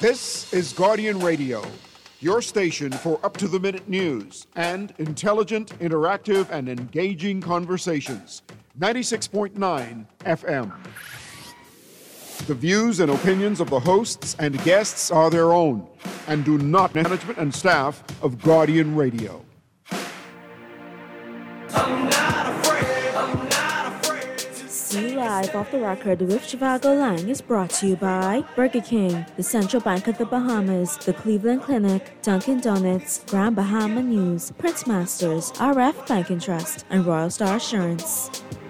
This is Guardian Radio, your station for up-to-the-minute news and intelligent, interactive, and engaging conversations. 96.9 FM. The views and opinions of the hosts and guests are their own and do not management and staff of Guardian Radio. See Live Off the Record with Shivago Lang is brought to you by Burger King, the Central Bank of the Bahamas, the Cleveland Clinic, Dunkin' Donuts, Grand Bahama News, Prince Masters, RF Bank and Trust, and Royal Star Assurance.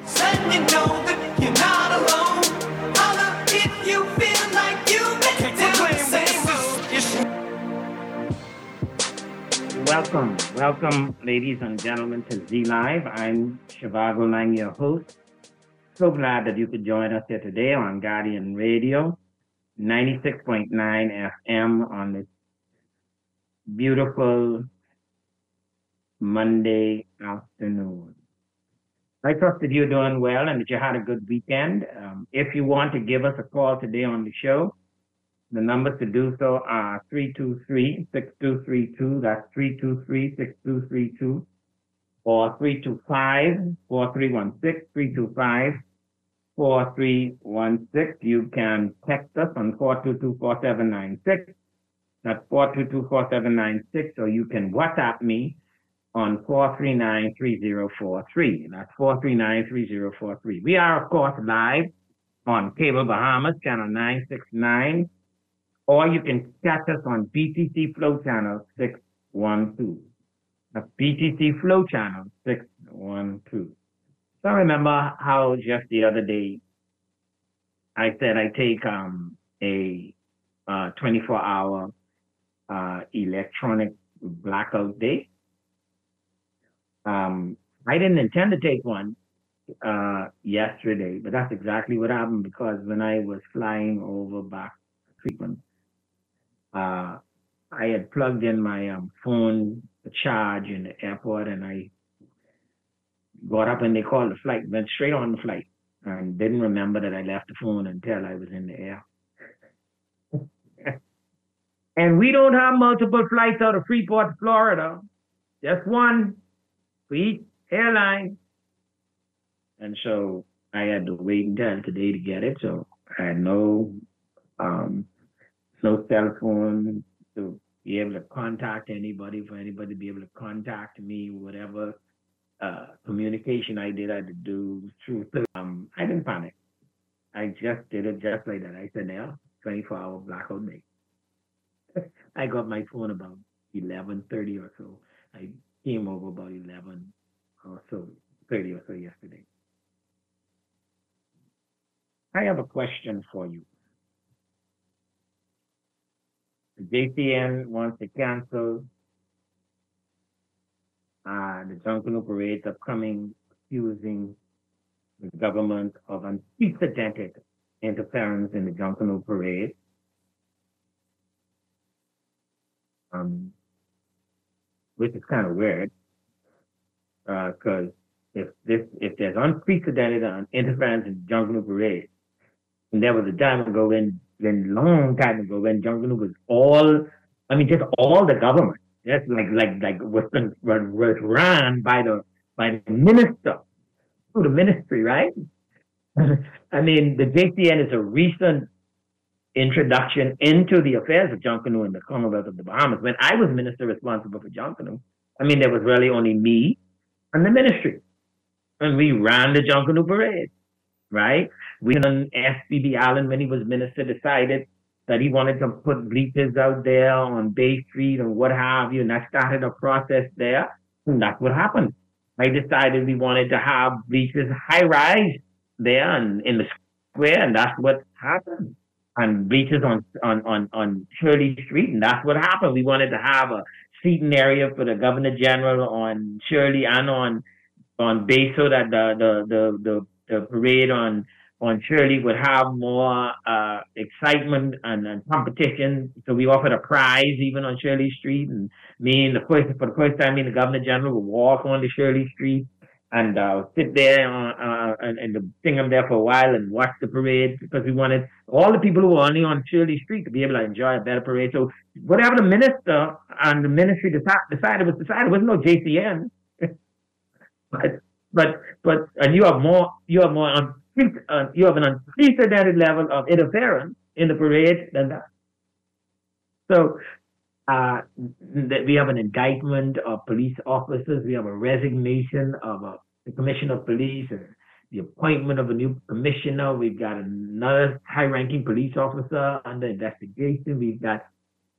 Welcome, ladies and gentlemen, to Z Live. I'm Shivago Lang, your host. So glad that you could join us here today on Guardian Radio, 96.9 FM on this beautiful Monday afternoon. I trust that you're doing well and that you had a good weekend. If you want to give us a call today on the show, the numbers to do so are 323-6232, that's 323-6232, or 325-4316, 325-4316. You can text us on 422-4796, that's 422-4796, or you can WhatsApp me on 439-3043, that's 439-3043. We are, of course, live on Cable Bahamas, channel 969, or you can catch us on BTC Flow Channel 612. That's BTC Flow Channel 612. So I remember how just the other day I said I take a 24-hour electronic blackout day. I didn't intend to take one yesterday, but that's exactly what happened, because when I was flying over back frequent, I had plugged in my phone to charge in the airport, and I got up and they called the flight, went straight on the flight, and didn't remember that I left the phone until I was in the air. And we don't have multiple flights out of Freeport, Florida, just one for each airline. And so I had to wait until today to get it. So I had no cell phone to be able to contact anybody, for anybody to be able to contact me, whatever communication I did, I had to do through. I didn't panic. I just did it just like that. I said, now, 24-hour blackout day. I got my phone about 11:30 or so. I came over about 11 or so, 30 or so yesterday. I have a question for you. The JCN wants to cancel the Junkanoo Parade's upcoming, accusing the government of unprecedented interference in the Junkanoo Parade. Which is kind of weird, because if there's unprecedented interference in the Junkanoo Parade, and there was a time ago long time ago when Junkanoo was just all the government. Yes, like was run by the minister through the ministry, right? I mean, the JCN is a recent introduction into the affairs of Junkanoo in the Commonwealth of the Bahamas. When I was minister responsible for Junkanoo, I mean, there was really only me and the ministry, and we ran the Junkanoo Parade, right? We on SPB Allen, when he was minister, decided that he wanted to put bleachers out there on Bay Street and what have you, and that started a process there, and that's what happened. I decided we wanted to have bleachers high-rise there and in the square, and that's what happened. And bleachers on Shirley Street, and that's what happened. We wanted to have a seating area for the Governor General on Shirley and on Bay, so that the parade on Shirley would have more excitement and competition. So we offered a prize even on Shirley Street, and for the first time, the Governor General would walk on to Shirley Street and sit there and sing them there for a while and watch the parade because we wanted all the people who were only on Shirley Street to be able to enjoy a better parade. So whatever the minister and the ministry decided was decided. There was no JCN, but and you have you have an unprecedented level of interference in the parade than that. So we have an indictment of police officers. We have a resignation of the commissioner of police, and the appointment of a new commissioner. We've got another high-ranking police officer under investigation. We've got,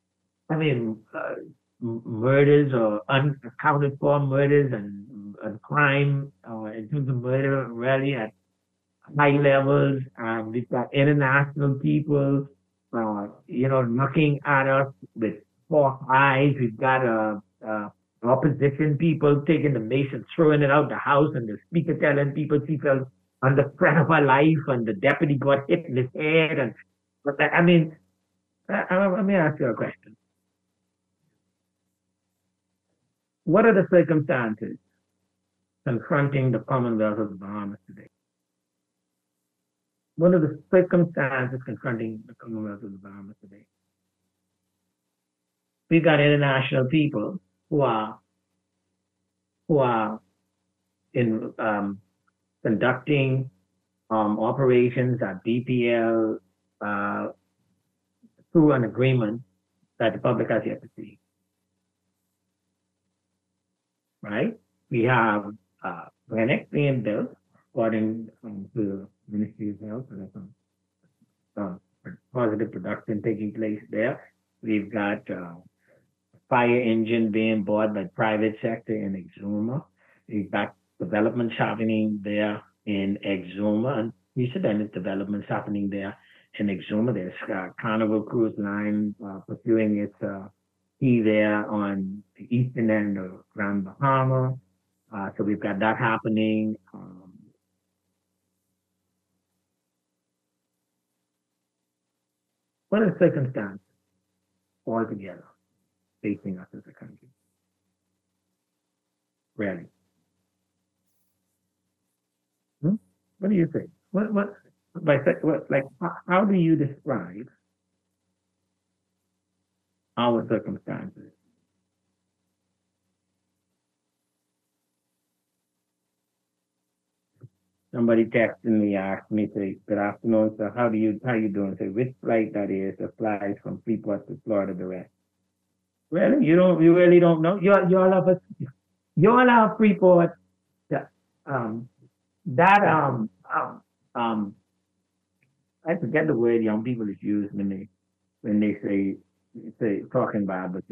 murders or unaccounted for murders and crime in terms of murder really at high levels. We've got international people, looking at us with four eyes. We've got opposition people taking the mace and throwing it out the house, and the speaker telling people she felt under threat of her life, and the deputy got hit in his head. And let me ask you a question. What are the circumstances confronting the Commonwealth of the Bahamas today? What are the circumstances confronting the Commonwealth of the Bahamas today? We've got international people who are in conducting operations at BPL through an agreement that the public has yet to see. Right? We have clinics being built according to the Ministry of Health, and some positive production taking place there. We've got fire engine being bought by private sector in Exuma. We've got developments happening there in Exuma, and precedented developments happening there in Exuma. There's Carnival Cruise Line pursuing its key there on the eastern end of Grand Bahama. So we've got that happening. What are the circumstances altogether facing us as a country? Really? What do you think? How do you describe our circumstances? Somebody texted me, asked me, say, good afternoon, sir, how you doing? Say, which flight that is that flies from Freeport to Florida direct? Really? You really don't know? You all have Freeport. I forget the word young people is used when they say talking about, but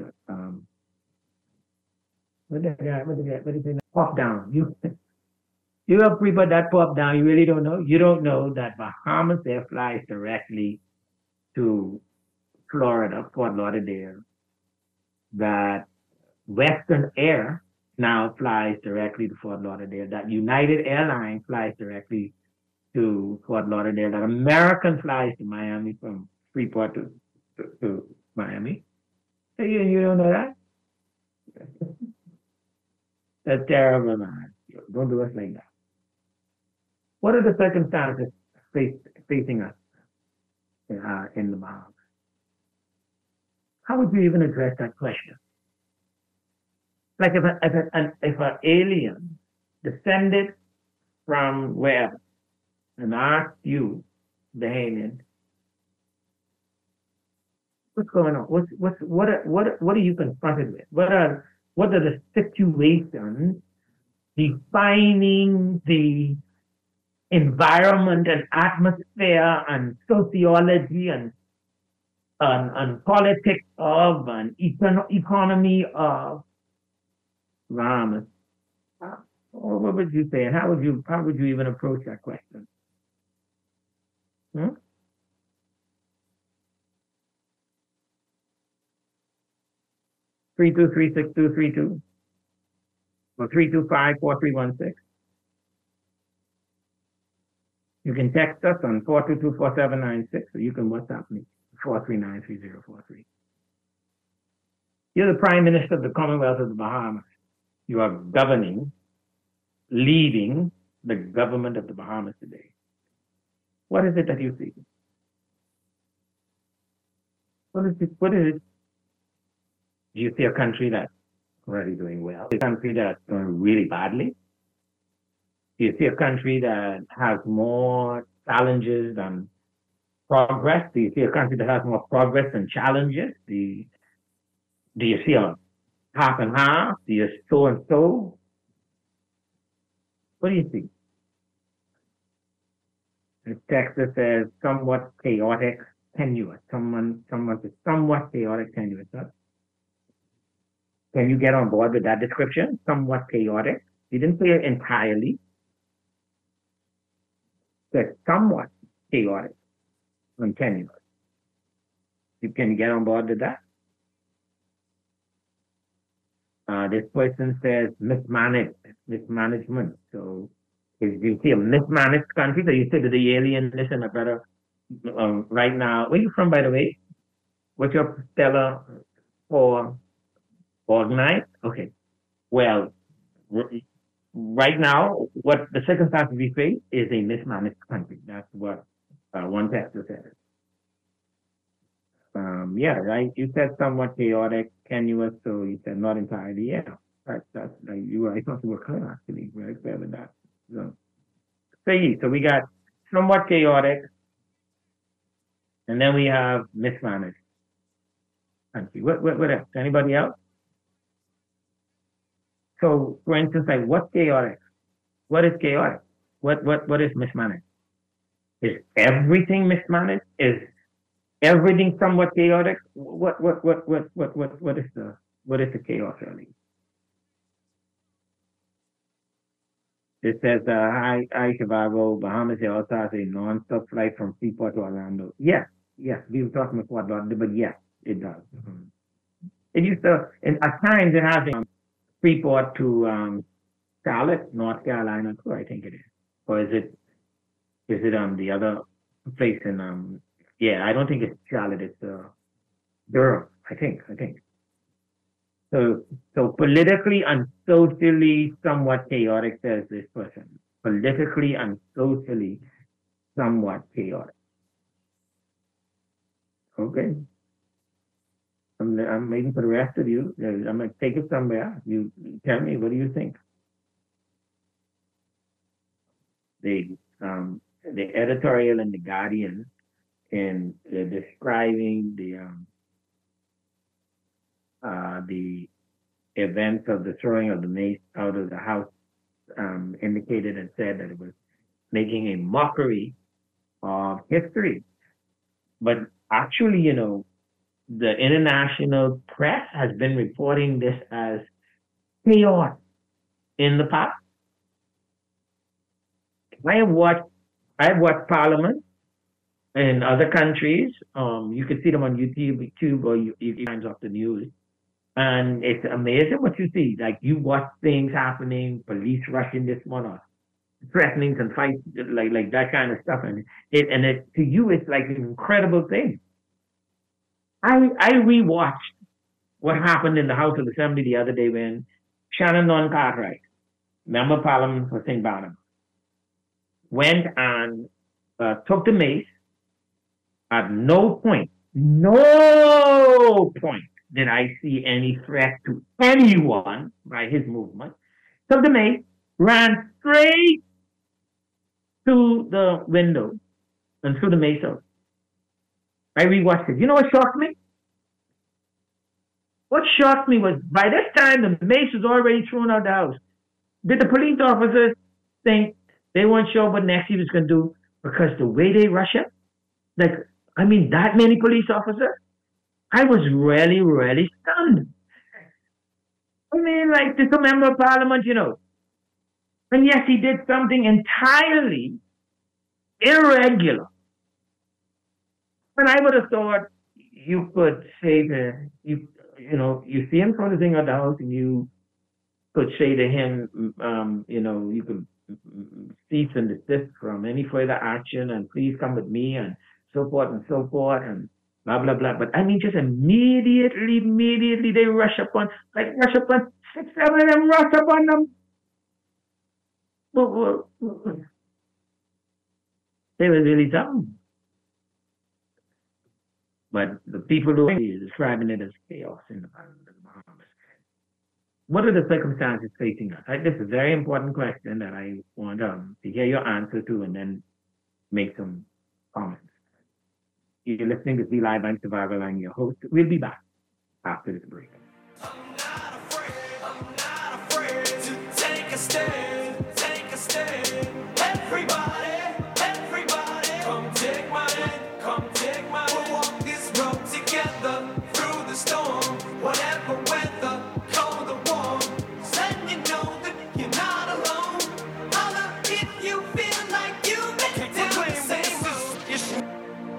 what did they say? Pop down. You have Freeport that pop down. You really don't know. You don't know that Bahamas Air flies directly to Florida, Fort Lauderdale. That Western Air now flies directly to Fort Lauderdale. That United Airlines flies directly to Fort Lauderdale. That American flies to Miami from Freeport to Miami. You don't know that? That's terrible, man. Don't do us like that. What are the circumstances facing us in the Bahamas? How would you even address that question? Like if an alien descended from wherever and asked you, the alien, what's going on? What are you confronted with? What are the situations defining the environment and atmosphere and sociology and politics of and economy of Bahamas? What would you say, and how would you even approach that question? 3236232 or 3254316. You can text us on 4224796, or you can WhatsApp me 4393043. You're the Prime Minister of the Commonwealth of the Bahamas. You are governing leading the government of the Bahamas today, what is it that you see? What is it? Do you see a country that's already doing well? A country that's doing really badly? Do you see a country that has more challenges than progress? Do you see a country that has more progress than challenges? Do you see a half and half? Do you so and so? What do you see? The text that says somewhat chaotic, tenuous. Someone says somewhat chaotic, tenuous. Huh? Can you get on board with that description? Somewhat chaotic. He didn't say it entirely. He said somewhat chaotic and tenuous. Can you get on board with that? This person says mismanagement. So if you see a mismanaged country, so you say to the alien, listen, I better, right now, where are you from, by the way? What's your stellar for organized? Okay. Well, right now, what the circumstances we face is a mismanaged country. That's what one texter said. Yeah, right. You said somewhat chaotic, tenuous, so you said not entirely. Yeah, that's like you. I thought you were clear actually, very clear with that. So we got somewhat chaotic, and then we have mismanaged country. What else? Anybody else? So, for instance, like what's chaotic? What is chaotic? What is mismanaged? Is everything mismanaged? Is everything somewhat chaotic? What is the chaos really? It says, hi Chicago, Bahamas also has a non-stop flight from Freeport to Orlando. Yes, we were talking about Fort Lauderdale, but yes, it does. It used to, and at times it has a Freeport to Charlotte, North Carolina too, I think it is. Or is it the other place in yeah, I don't think it's Charlotte, it's Durham, I think. So politically and socially somewhat chaotic, says this person. Politically and socially somewhat chaotic. Okay. I'm waiting for the rest of you. I'm going to take it somewhere. You tell me, what do you think? The editorial in The Guardian in describing the events of the throwing of the mace out of the house indicated and said that it was making a mockery of history. But actually, you know, the international press has been reporting this as chaos in the past. I have watched Parliament in other countries. You can see them on YouTube or you times off the news. And it's amazing what you see. Like you watch things happening, police rushing this one or threatening and fight, like that kind of stuff. And it to you, it's like an incredible thing. I rewatched what happened in the House of Assembly the other day when Shannon Don Cartwright, Member of Parliament for St. Barnabas, went and took the mace. At no point did I see any threat to anyone by his movement. Took the mace, ran straight to the window and threw the mace out. I rewatched it. You know what shocked me? What shocked me was by this time the mace was already thrown out the house. Did the police officers think they weren't sure what next he was going to do because the way they rush it? Like, I mean, that many police officers? I was really, really stunned. I mean, like, this is a member of Parliament, you know. And yes, he did something entirely irregular. And I would have thought you could say to, you see him throw the thing out the house and you could say to him, you could cease and desist from any further action and please come with me and so forth and blah, blah, blah. But I mean, just immediately they rush upon 6, 7 of them rush upon them. They was really something. But the people who are describing it as chaos in the Bahamas. What are the circumstances facing us? This is a very important question that I want to hear your answer to and then make some comments. You're listening to Z Live. I'm Survival and your host. We'll be back after this break. I'm not afraid to take a stand, take a stand. Everybody, come take my hand, come take my hand. We'll walk this road together through the storm, whatever weather, cold or warm. Let you know that you're not alone. Holla if you feel like you've been down the same road.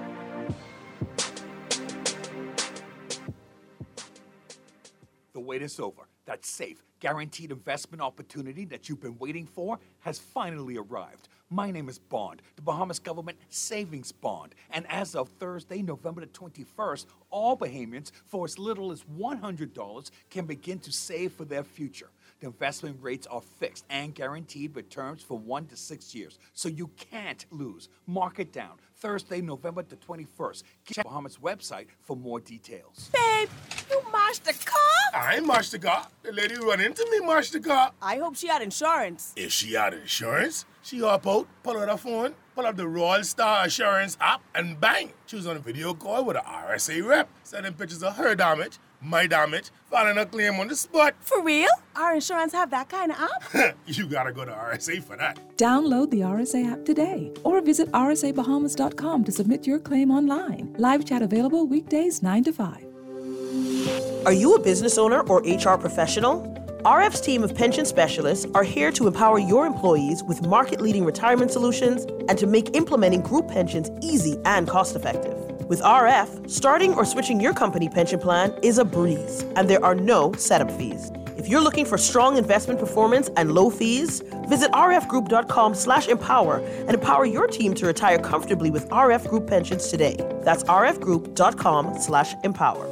The wait is over. That safe, guaranteed investment opportunity that you've been waiting for has finally arrived. My name is Bond, the Bahamas Government Savings Bond. And as of Thursday, November the 21st, all Bahamians, for as little as $100, can begin to save for their future. The investment rates are fixed and guaranteed with terms for 1 to 6 years, so you can't lose. Mark it down. Thursday, November the 21st. Check Bahamas website for more details. Babe, you mashed the car? I ain't mashed the car. The lady who run into me mashed the car. I hope she had insurance. If she had insurance, she hop out, pull out her phone, pull up the Royal Star Assurance app, and bang! She was on a video call with a RSA rep, sending pictures of her damage, my damage, filing a claim on the spot. For real? Our insurance have that kind of app? You gotta go to RSA for that. Download the RSA app today or visit rsabahamas.com to submit your claim online. Live chat available weekdays 9 to 5. Are you a business owner or HR professional? RF's team of pension specialists are here to empower your employees with market-leading retirement solutions and to make implementing group pensions easy and cost-effective. With RF, starting or switching your company pension plan is a breeze, and there are no setup fees. If you're looking for strong investment performance and low fees, visit rfgroup.com/empower and empower your team to retire comfortably with RF Group Pensions today. That's rfgroup.com/empower.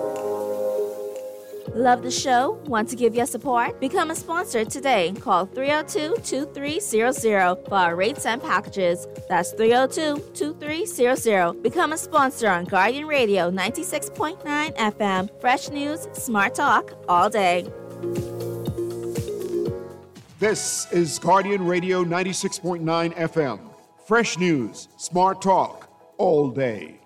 Love the show? Want to give your support? Become a sponsor today. Call 302-2300 for our rates and packages. That's 302-2300. Become a sponsor on Guardian Radio 96.9 FM. Fresh news, smart talk, all day. This is Guardian Radio 96.9 FM. Fresh news, smart talk, all day.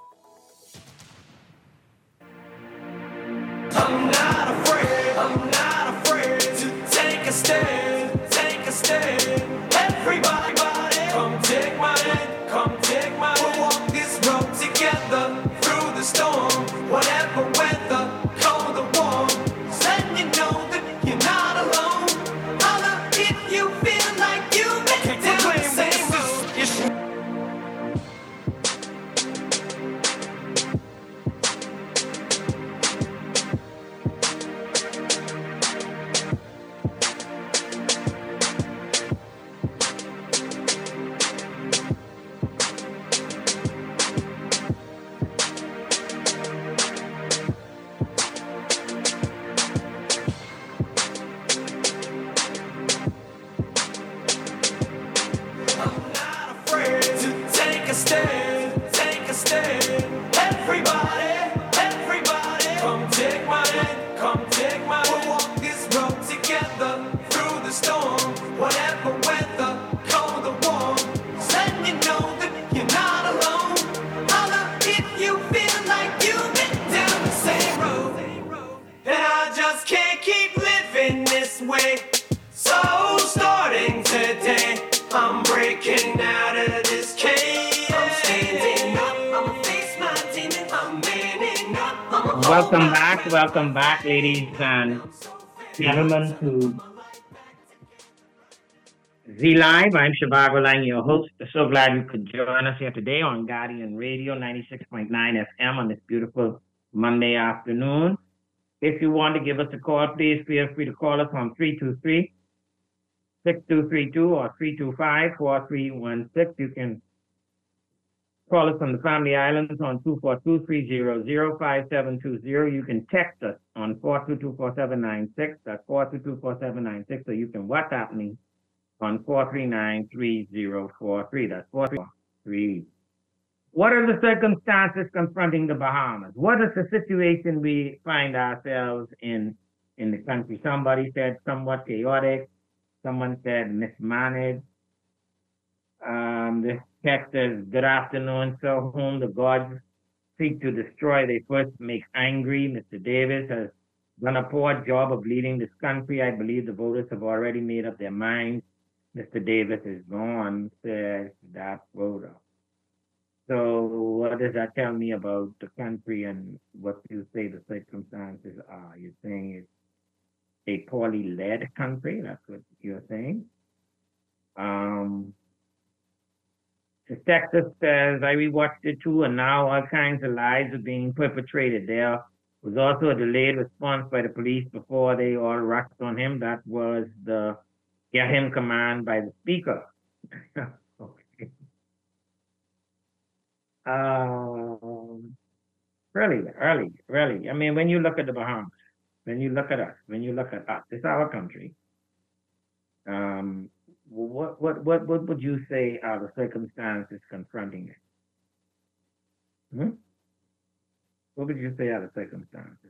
I'm not afraid to take a stand, take a stand. Everybody, come take my hand, come take my hand. We'll walk this road together through the storm, whatever weather, cold or warm. Let you know that you're not alone. Holla if you feel like you've been down the same road. Welcome back, ladies and gentlemen, to Z Live. I'm Shivago Lang, your host. So glad you could join us here today on Guardian Radio 96.9 FM on this beautiful Monday afternoon. If you want to give us a call, please feel free to call us on 323-6232 or 325-4316. You can call us on the Family Islands on 242-300-5720. You can text us on 422-4796. That's 422-4796. So you can WhatsApp me on 439-3043. That's 439-3043. What are the circumstances confronting the Bahamas? What is the situation we find ourselves in the country? Somebody said somewhat chaotic. Someone said mismanaged. This text says, good afternoon, so whom the gods seek to destroy, they first make angry. Mr. Davis has done a poor job of leading this country. I believe the voters have already made up their minds. Mr. Davis is gone, says that voter. So what does that tell me about the country and what you say the circumstances are? You're saying it's a poorly led country? That's what you're saying? The Texas says, I rewatched it too, and now all kinds of lies are being perpetrated. There was also a delayed response by the police before they all rushed on him. That was the get him command by the speaker. Okay. Really. I mean, when you look at the Bahamas, when you look at us, it's our country. What would you say are the circumstances confronting it? What would you say are the circumstances?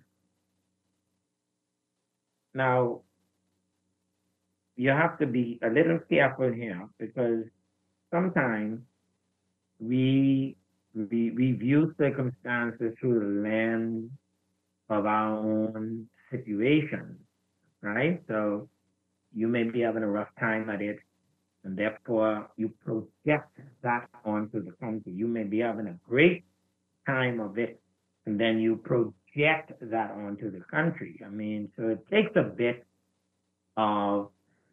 Now, you have to be a little careful here because sometimes we view circumstances through the lens of our own situation, right? So you may be having a rough time at it, and therefore you project that onto the country. You may be having a great time of it, and then you project that onto the country. I mean, so it takes a bit of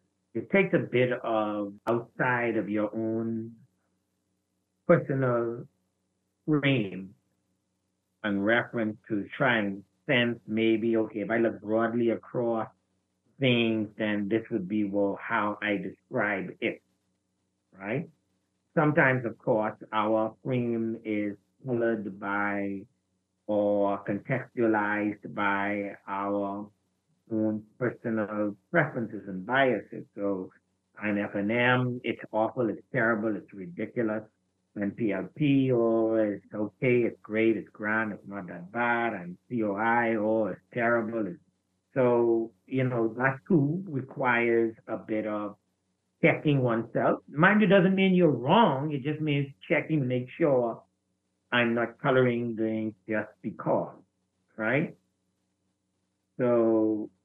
outside of your own personal frame and reference to try and sense maybe, okay, if I look broadly across things, then this would be, well, how I describe it, right? Sometimes, of course, our frame is colored by or contextualized by our own personal preferences and biases. So on F&M, it's awful, it's terrible, it's ridiculous. And PLP, it's okay, it's great, it's grand, it's not that bad. And COI, it's terrible. So, that too requires a bit of checking oneself. Mind you, doesn't mean you're wrong. It just means checking to make sure I'm not coloring things just because, right? So,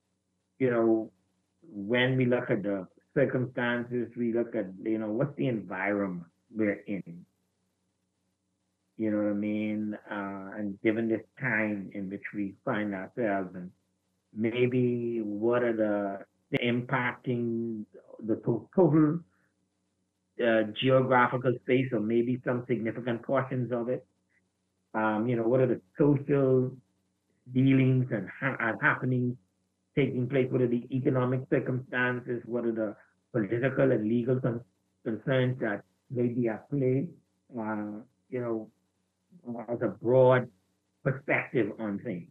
when we look at the circumstances, we look at, what's the environment we're in. You know what I mean? And given this time in which we find ourselves, and maybe what are the impacting the total geographical space, or maybe some significant portions of it. What are the social dealings and happenings taking place? What are the economic circumstances? What are the political and legal concerns that may be at play? As a broad perspective on things.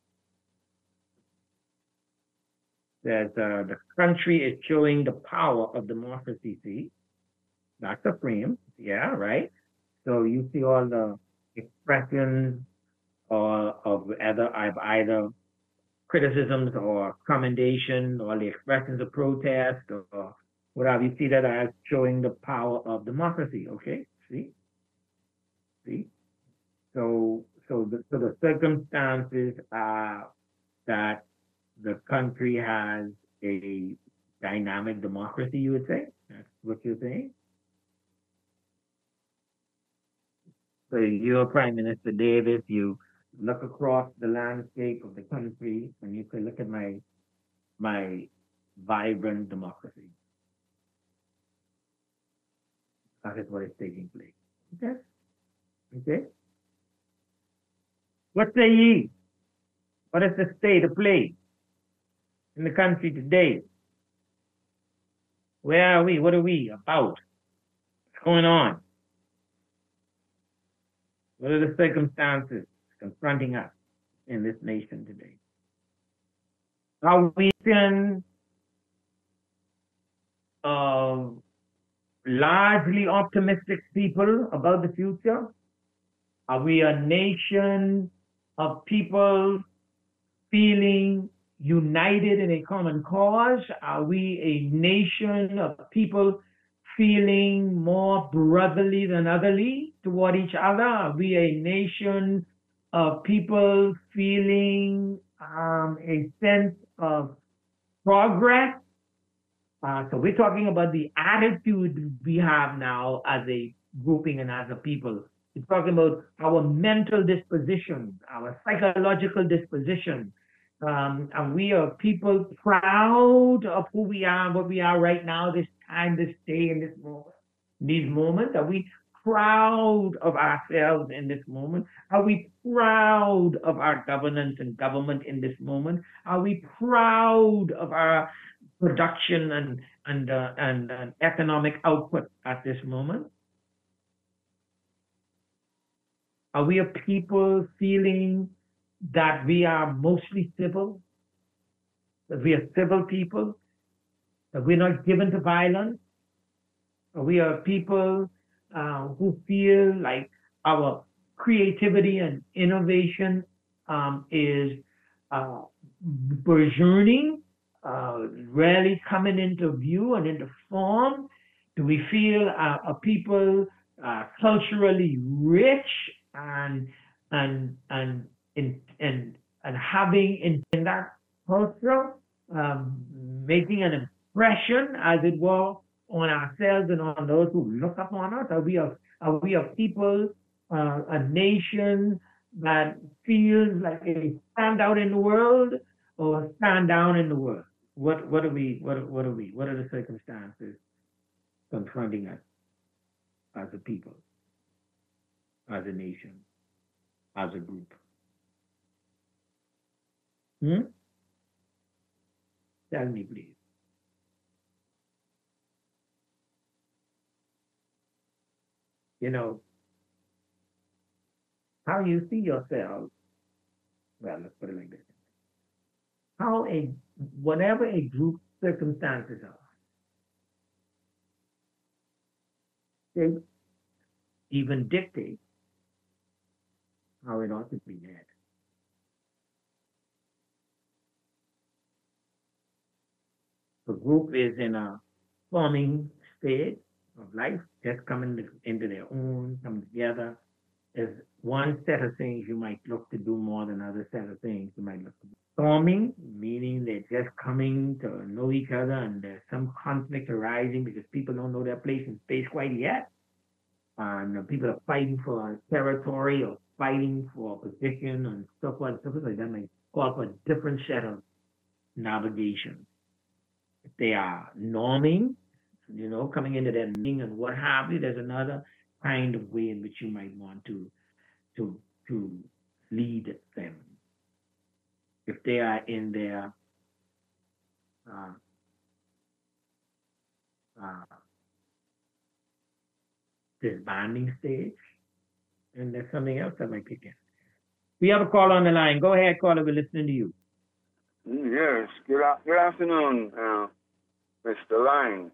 That the country is showing the power of democracy. See, that's a frame, yeah, right. So you see all the expressions of either criticisms or commendation, or the expressions of protest or whatever. You see that as showing the power of democracy. Okay, see. So the circumstances are that the country has a dynamic democracy, you would say? That's what you're saying? So you're Prime Minister Davis, you look across the landscape of the country and you say, look at my vibrant democracy. That is what is taking place. Okay? What say ye? What is the state of play in the country today? Where are we? What are we about? What's going on? What are the circumstances confronting us in this nation today? Are we in of largely optimistic people about the future? Are we a nation of people feeling united in a common cause? Are we a nation of people feeling more brotherly than otherly toward each other? Are we a nation of people feeling a sense of progress? So we're talking about the attitude we have now as a grouping and as a people. We're talking about our mental disposition, our psychological disposition. And we are people proud of who we are, what we are right now, this time, this day, in this moment, these moments. Are we proud of ourselves in this moment? Are we proud of our governance and government in this moment? Are we proud of our production and economic output at this moment? Are we a people feeling that we are mostly civil, that we are civil people, that we're not given to violence? Are we a people who feel like our creativity and innovation is burgeoning, really coming into view and into form? Do we feel a people culturally rich and having in that culture, making an impression, as it were, on ourselves and on those who look upon us? Are we a people, a nation that feels like a stand out in the world or stand down in the world? What are we? What are the circumstances confronting us as a people, as a nation, as a group? Tell me, please. You know, how you see yourself, well, let's put it like this. Whatever a group circumstances are, they even dictate how it ought to be led. The group is in a forming stage of life, just coming into their own, coming together. There's one set of things you might look to do more than other set of things you might look to do. Storming, meaning they're just coming to know each other and there's some conflict arising because people don't know their place in space quite yet. And people are fighting for territory or fighting for position and stuff like that might call for a different set of navigation. If they are norming, coming into their meaning and what have you, there's another kind of way in which you might want to lead them. If they are in their disbanding stage, and there's something else that might kick in. We have a call on the line. Go ahead, caller. We're listening to you. Yes. Good afternoon, Mr. Lang.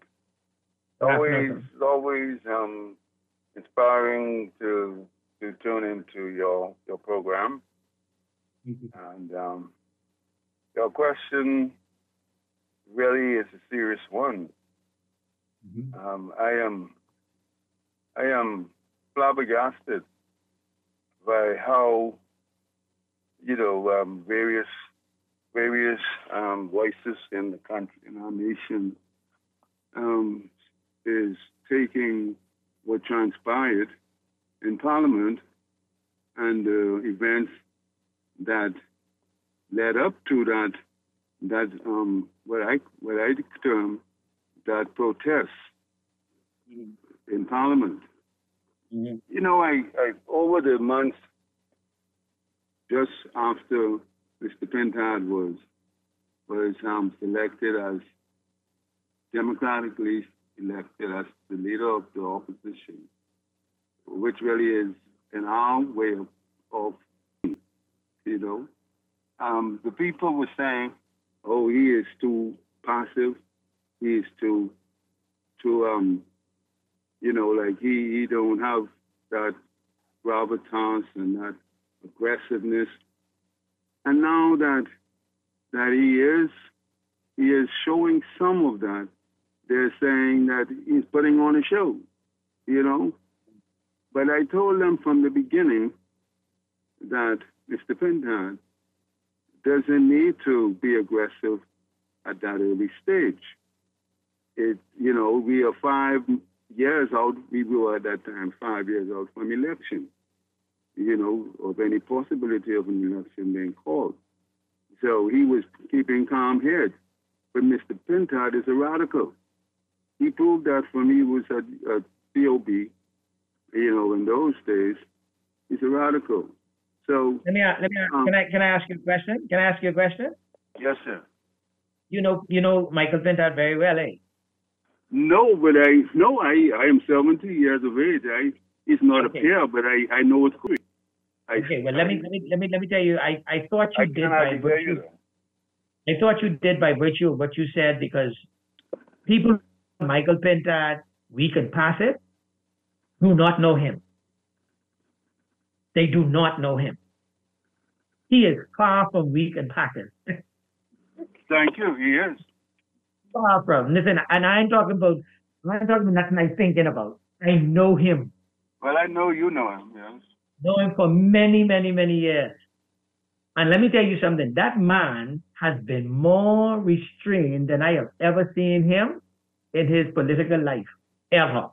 Always inspiring to tune into your program. And your question really is a serious one. I am flabbergasted by how various voices in the country, in our nation, is taking what transpired in Parliament and the events that led up to that what I term that protest in Parliament. I over the months, just after Mr. Pentard was elected as democratically elected as the leader of the opposition, which really is in our way of the people were saying, oh, he is too passive, he is too like he don't have that gravitas and that aggressiveness. And now that he is showing some of that, they're saying that he's putting on a show, But I told them from the beginning that Mr. Pintard doesn't need to be aggressive at that early stage. We are 5 years out, we were at that time 5 years out from election, of any possibility of an election being called. So he was keeping calm head. But Mr. Pintard is a radical. He proved that when he was at COB, in those days. He's a radical. So can I ask you a question? Can I ask you a question? Yes, sir. You know Michael Pintard very well, eh? No, but I am 70 years of age. He's not a peer, but I know it's quick. Okay, well let me tell you, I thought you did by virtue. I thought you did by virtue of what you said, because people Michael Pintard, we can pass it, do not know him. They do not know him. He is far from weak and passive. Thank you. He is. Far from. Listen, and I ain't talking about nothing I'm thinking about. I know him. Well, I know you know him, yes. Know him for many, many, many years. And let me tell you something. That man has been more restrained than I have ever seen him in his political life. Ever.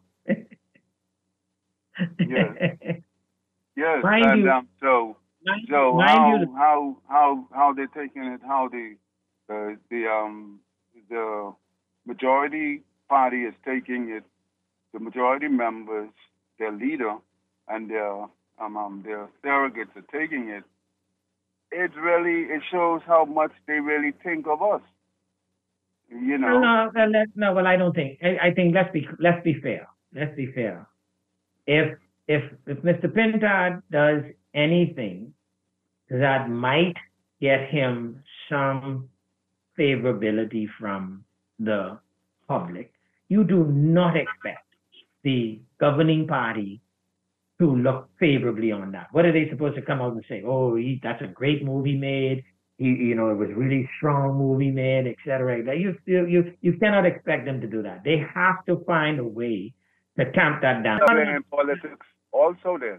Yes. Yes. Mind and you, how they're taking it, how the majority party is taking it, the majority members, their leader, and their surrogates are taking it. It shows how much they really think of us. No, well, I don't think. I think let's be fair. Let's be fair. If Mr. Pintard does anything that might get him some favorability from the public, you do not expect the governing party to look favorably on that. What are they supposed to come out and say? Oh, that's a great movie made. It was really strong movie made, etc. You cannot expect them to do that. They have to find a way to tamp that down. In politics also then.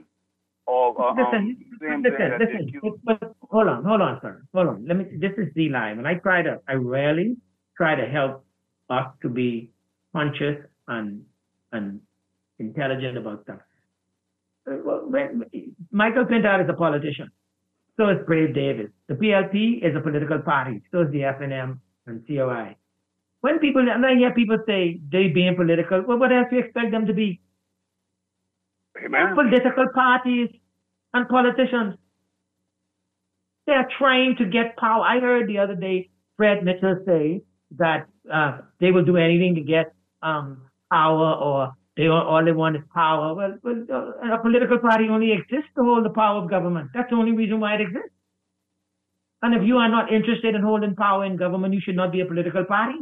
Listen. Hold on, sir. Hold on. This is the line. When I rarely try to help us to be conscious and intelligent about stuff. Michael Pintard is a politician. So is Brave Davis. The PLP is a political party. So is the FNM and COI. When I hear people say they being political, well, what else do you expect them to be? Amen. Political parties and politicians. They are trying to get power. I heard the other day Fred Mitchell say that they will do anything to get power, or all they want is power. Well, a political party only exists to hold the power of government. That's the only reason why it exists. And if you are not interested in holding power in government, you should not be a political party.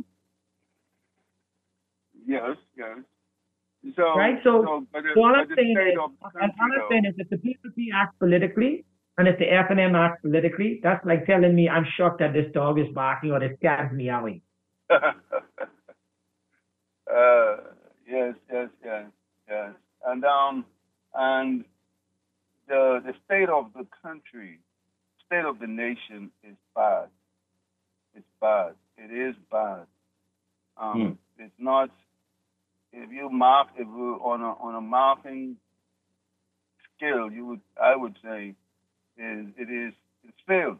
Yes. So all I'm saying is if the PLP acts politically, and if the FNM acts politically, that's like telling me I'm shocked that this dog is barking or this cat is meowing. Yes. And the state of the country, state of the nation is bad. It's bad. It is bad. It's not. If you on a marking scale, I would say it's failed.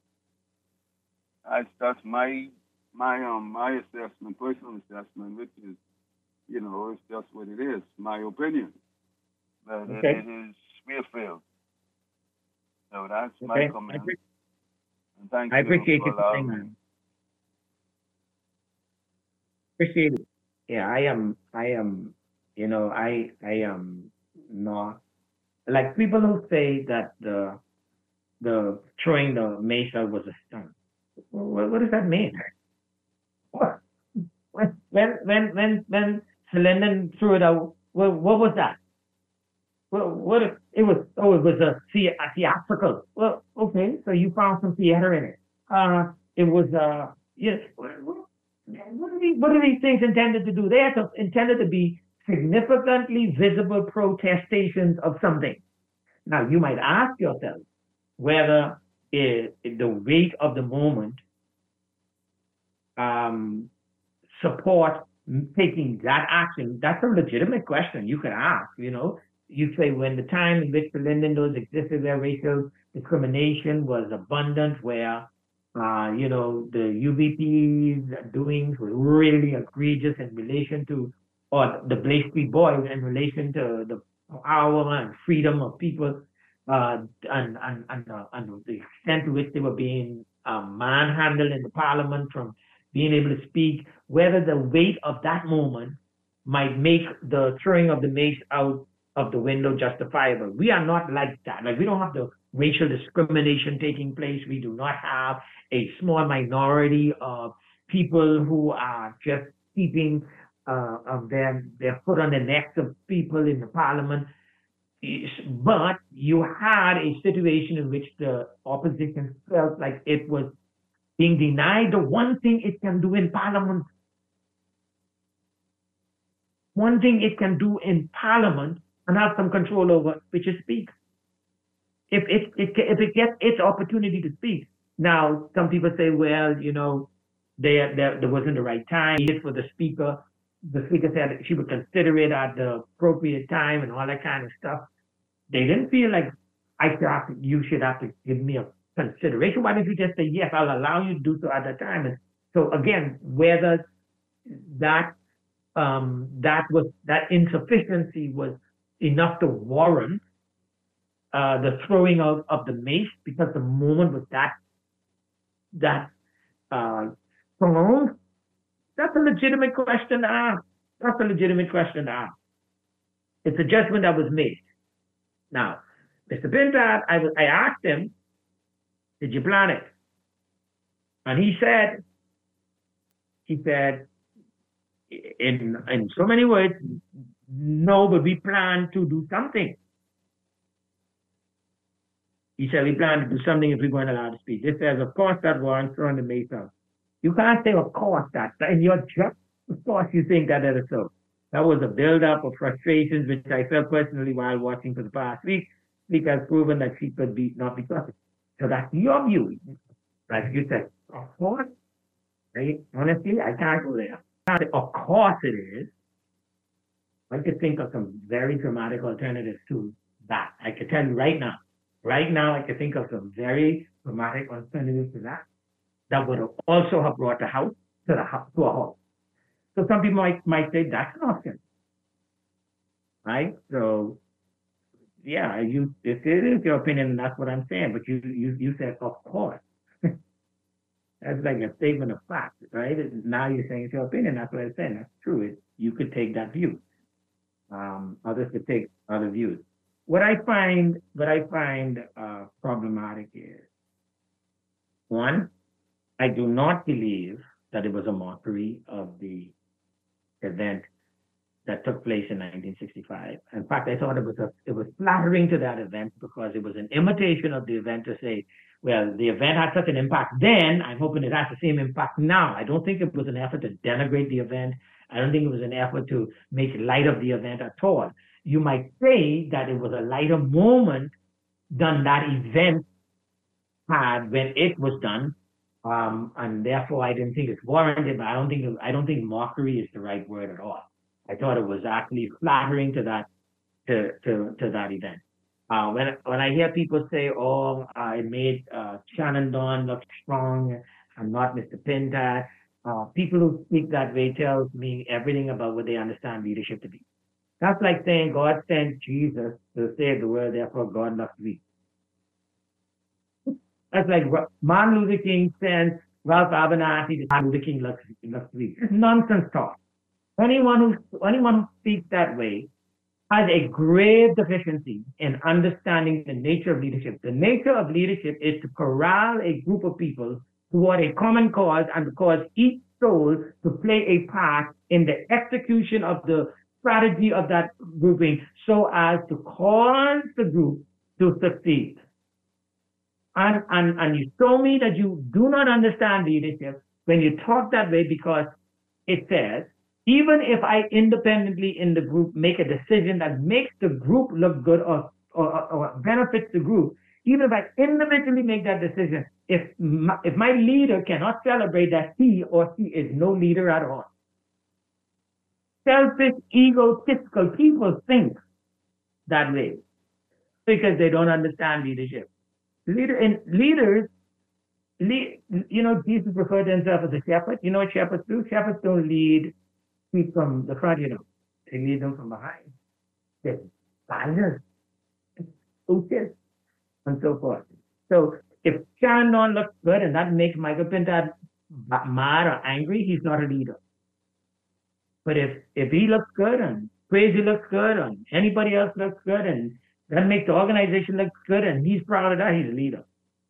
That's my assessment, personal assessment, which is, it's just what it is, my opinion. But we have failed. So that's my comment. And thank you. I appreciate you saying that. Appreciate it. Yeah, I am, I am not, like people who say that the throwing the mace out was a stunt. What does that mean? What? When So Lyndon threw it out. Well, what was that? Well, what if it was? Oh, it was a theatrical. Well, okay, so you found some theater in it. It was yes. What are these things intended to do? They are intended to be significantly visible protestations of something. Now, you might ask yourself whether the weight of the moment support taking that action. That's a legitimate question you could ask. You say, when the time in which the Lindendos existed, where racial discrimination was abundant, where the UVP's doings were really egregious in relation to, or the Blake Street Boys in relation to the power and freedom of people, and the extent to which they were being manhandled in the parliament from being able to speak, whether the weight of that moment might make the throwing of the mace out of the window justifiable. We are not like that. Like, we don't have the racial discrimination taking place. We do not have a small minority of people who are just keeping their foot on the necks of people in the parliament. But you had a situation in which the opposition felt like it was being denied the one thing it can do in parliament. One thing it can do in parliament and have some control over, which is speak. If it gets its opportunity to speak. Now, some people say, well, there wasn't the right time for the speaker. The speaker said she would consider it at the appropriate time and all that kind of stuff. They didn't feel like you should have to give me a consideration. Why don't you just say, yes, I'll allow you to do so at that time? And so again, whether that insufficiency was enough to warrant the throwing out of the mace, because the moment was that strong, that's a legitimate question to ask. It's a judgment that was made. Now, Mr. Pintard, I asked him, did you plan it? And he said in so many words, no, but we plan to do something. He said we plan to do something if we weren't allowed to speak. This says, of course, that warrants throwing the mace out. You can't say, of course, that. In your just, of course, you think that is so. That was a build-up of frustrations, which I felt personally while watching for the past week. Week has proven that she could not be perfect. So that's your view. Like you said, of course. Right? Honestly, I can't go there. Of course it is. I could think of some very dramatic alternatives to that. I could tell you right now. Right now, I could think of some very dramatic alternatives to that would also have brought the house to a halt. So some people might say that's an option, right? So, yeah, if it is your opinion, that's what I'm saying. But you said, of course. That's like a statement of fact, right? Now you're saying it's your opinion. That's what I'm saying. That's true. You could take that view. Others could take other views. What I find problematic is, one, I do not believe that it was a mockery of the event that took place in 1965. In fact, I thought it was flattering to that event because it was an imitation of the event to say, well, the event had such an impact then, I'm hoping it has the same impact now. I don't think it was an effort to denigrate the event. I don't think it was an effort to make light of the event at all. You might say that it was a lighter moment than that event had when it was done, and therefore I didn't think it's warranted. But I don't think mockery is the right word at all. I thought it was actually flattering to that event. When I hear people say, "Oh, I made Shannon Dawn look strong and not Mr. Pintard," people who speak that way tells me everything about what they understand leadership to be. That's like saying God sent Jesus to save the world, therefore God loves me. That's like Martin Luther King sends Ralph Abernathy to Martin Luther King loves me. It's nonsense talk. Anyone who speaks that way has a grave deficiency in understanding the nature of leadership. The nature of leadership is to corral a group of people toward a common cause and to cause each soul to play a part in the execution of the strategy of that grouping so as to cause the group to succeed. And you show me that you do not understand leadership when you talk that way, because it says, even if I independently in the group make a decision that makes the group look good or benefits the group, even if I individually make that decision, if my leader cannot celebrate that he or she is no leader at all. Selfish, egotistical people think that way because they don't understand leadership. Leaders, Jesus referred to himself as a shepherd. You know what shepherds do? Shepherds don't lead sheep from the front, They lead them from behind. They're binders, coaches, and so forth. So if Sharon Dawn looks good and that makes Michael Pintar mad or angry, he's not a leader. But if he looks good and Crazy looks good and anybody else looks good and that makes the organization look good and he's proud of that, he's a leader.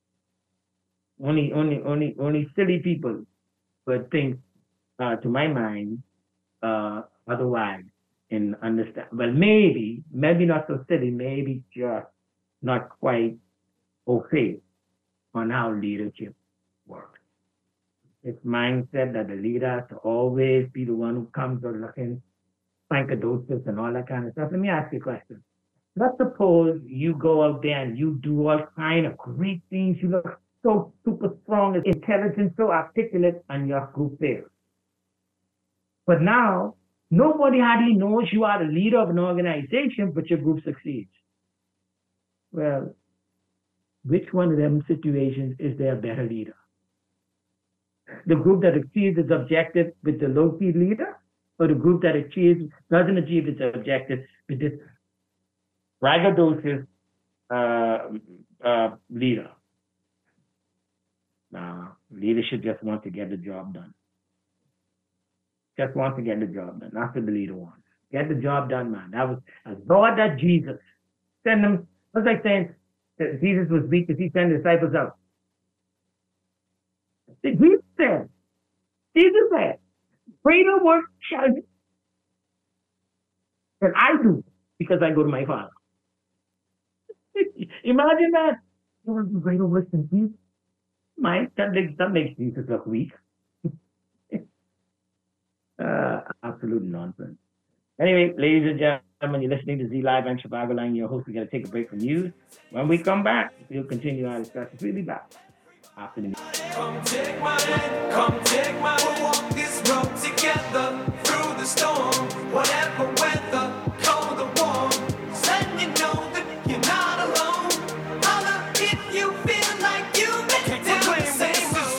Only silly people would think, to my mind, otherwise in understand. Well, maybe not so silly, maybe just not quite au fait on how leadership works. It's mindset that the leader has to always be the one who comes or looking psychodosis and all that kind of stuff. Let me ask you a question. Let's suppose you go out there and you do all kind of great things. You look so super strong, intelligent, so articulate, and your group fails. But now, nobody hardly knows you are the leader of an organization, but your group succeeds. Well, which one of them situations is there a better leader? The group that achieves its objective with the low-key leader, or the group that doesn't achieve its objective with this braggadocious leader? Now, leadership just wants to get the job done. Just wants to get the job done. That's what the leader wants. Get the job done, man. That was as God that Jesus send them. It was like saying that Jesus was weak because he sent the disciples out. Jesus said, greater work shall be than I do because I go to my Father. Imagine that. You want to do greater work than Jesus? That makes Jesus look weak. Absolute nonsense. Anyway, ladies and gentlemen, you're listening to Z Live and Chicagoland. Your host. We're going to take a break from news. When we come back, we'll continue our discussion. We'll be back after the news. Come take my hand, come take my hand. We'll walk this road together through the storm. Whatever weather, cold or warm. Let me know that you're not alone. Holler if you feel like you've been down the same road.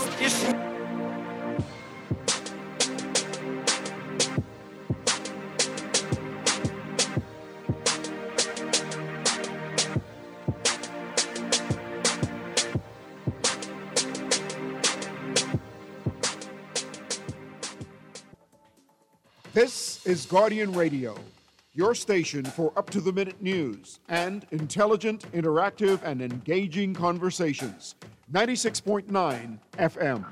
This is Guardian Radio, your station for up-to-the-minute news and intelligent, interactive, and engaging conversations. 96.9 FM.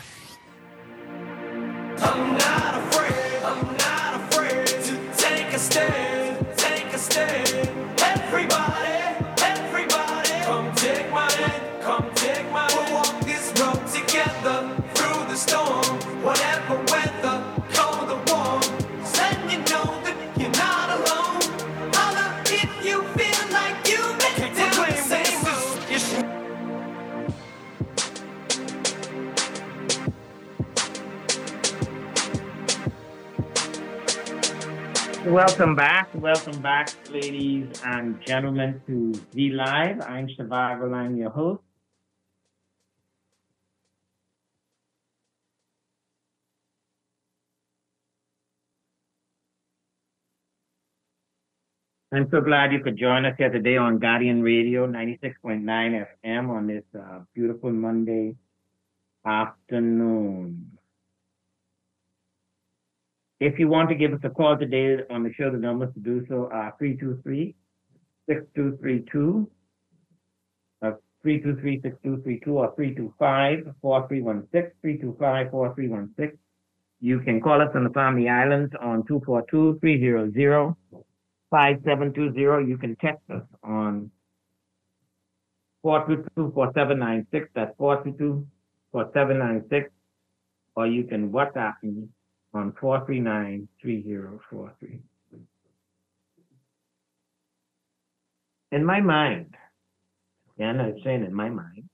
I'm not afraid to take a stand, take a stand. Everybody, come take my hand, come take my hand. We'll walk this road together through the storm. Whatever weather, cold or warm. Let me know that you're not alone. Holler if you feel like you've been down the same road. Welcome back, ladies and gentlemen, to Z Live. I'm Shivago, your host. I'm so glad you could join us here today on Guardian Radio 96.9 FM on this beautiful Monday afternoon. If you want to give us a call today on the show, the numbers to do so are 323-6232, 323-6232, or 325-4316, 325-4316. You can call us on the Family Islands on 242-300-5720. You can text us on 422-4796. That's 422-4796. Or you can WhatsApp me on 439-3043. In my mind, and I'm saying in my mind,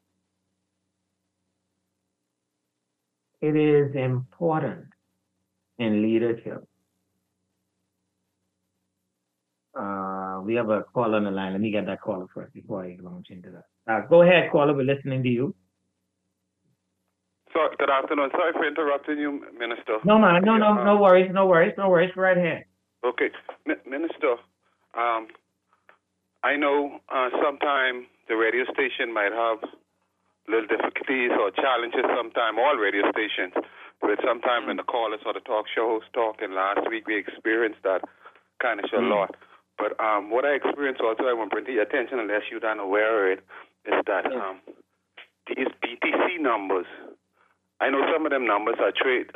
it is important in leadership. We have a call on the line. Let me get that caller first before I launch into that. Go ahead, caller. We're listening to you. So, good afternoon. Sorry for interrupting you, Minister. No, man. No worries. No worries. Go right ahead. Okay. Minister, I know sometime the radio station might have little difficulties or challenges sometime, all radio stations, but sometime when the callers or the talk show hosts talk, and last week we experienced that kind of a lot. But what I experienced also, I want to bring to your attention, unless you're not aware of it, is that these BTC numbers, I know some of them numbers are traded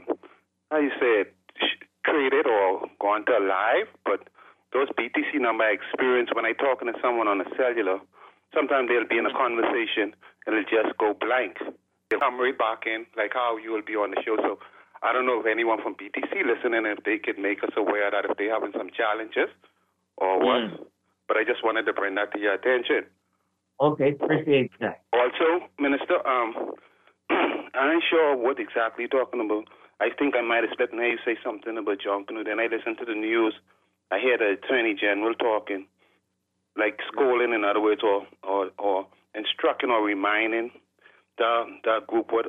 or gone to live, but those BTC numbers I experience when I talking to someone on a cellular, sometimes they'll be in a conversation and it'll just go blank. They'll come right back in, like how you will be on the show. So I don't know if anyone from BTC listening, if they could make us aware that if they're having some challenges or what. But I just wanted to bring that to your attention. Okay, appreciate that. Also, Minister, I ain't sure what exactly you're talking about. I think I might have slept and heard you say something about John Canoe. Then I listened to the news. I hear the Attorney General talking, like scolding, in other words, or instructing or reminding the group what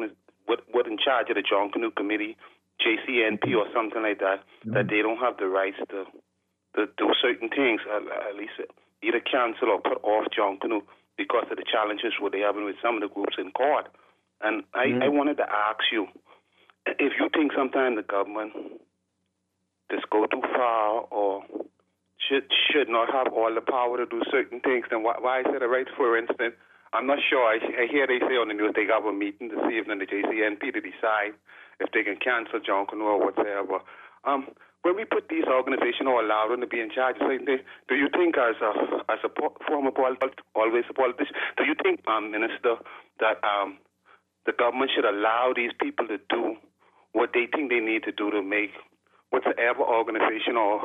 in charge of the John Canoe Committee, JCNP or something like that, that they don't have the rights to do certain things, at least either cancel or put off John Canoe because of the challenges what they having with some of the groups in court. And I wanted to ask you, if you think sometimes the government just go too far or should not have all the power to do certain things, then why is it a right? For instance, I'm not sure. I hear they say on the news they have a meeting this evening, the JCNP, to decide if they can cancel John Canoe or whatever. When we put these organizations or allow them to be in charge of certain things, do you think as a former always a politician, do you think, Minister, that the government should allow these people to do what they think they need to do to make whatever organization or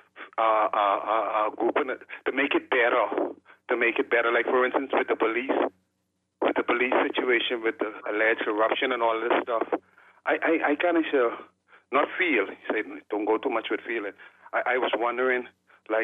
group to make it better? Like, for instance, with the police situation, with the alleged corruption and all this stuff, I kind of not feel. Say, don't go too much with feeling. I was wondering, like,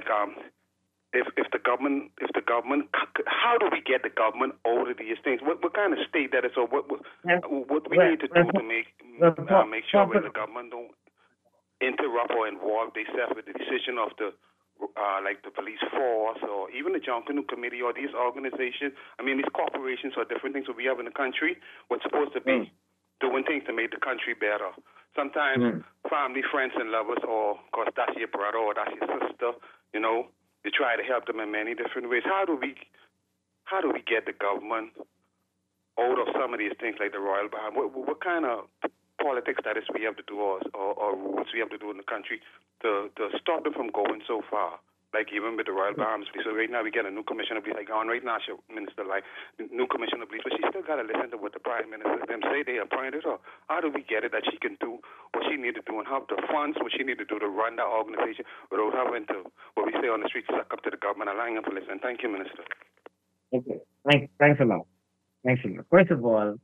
if the government, how do we get the government out of these things? What kind of state that is, or what we need to do to make sure when the government don't interrupt or involve themselves with the decision of the like the police force or even the John Canoe Committee or these organizations. I mean, these corporations or different things that we have in the country, what's supposed to be doing things to make the country better. Sometimes family, friends, and lovers, or of course that's your brother or that's your sister, you know, you try to help them in many different ways. How do we get the government out of some of these things like the Royal Bahamas? What kind of politics that is we have to do or rules we have to do in the country to stop them from going so far? Like even with the Royal Bahamas Police. So right now we get a new commissioner of police, like on right now, Minister, like new commissioner of police, but she still got to listen to what the Prime Minister them say they appointed her. How do we get it that she can do what she need to do and have the funds, what she need to do to run that organization without having to, what we say on the streets, suck up to the government, allowing them to listen? Thank you, Minister. Okay. Thanks a lot. First of all,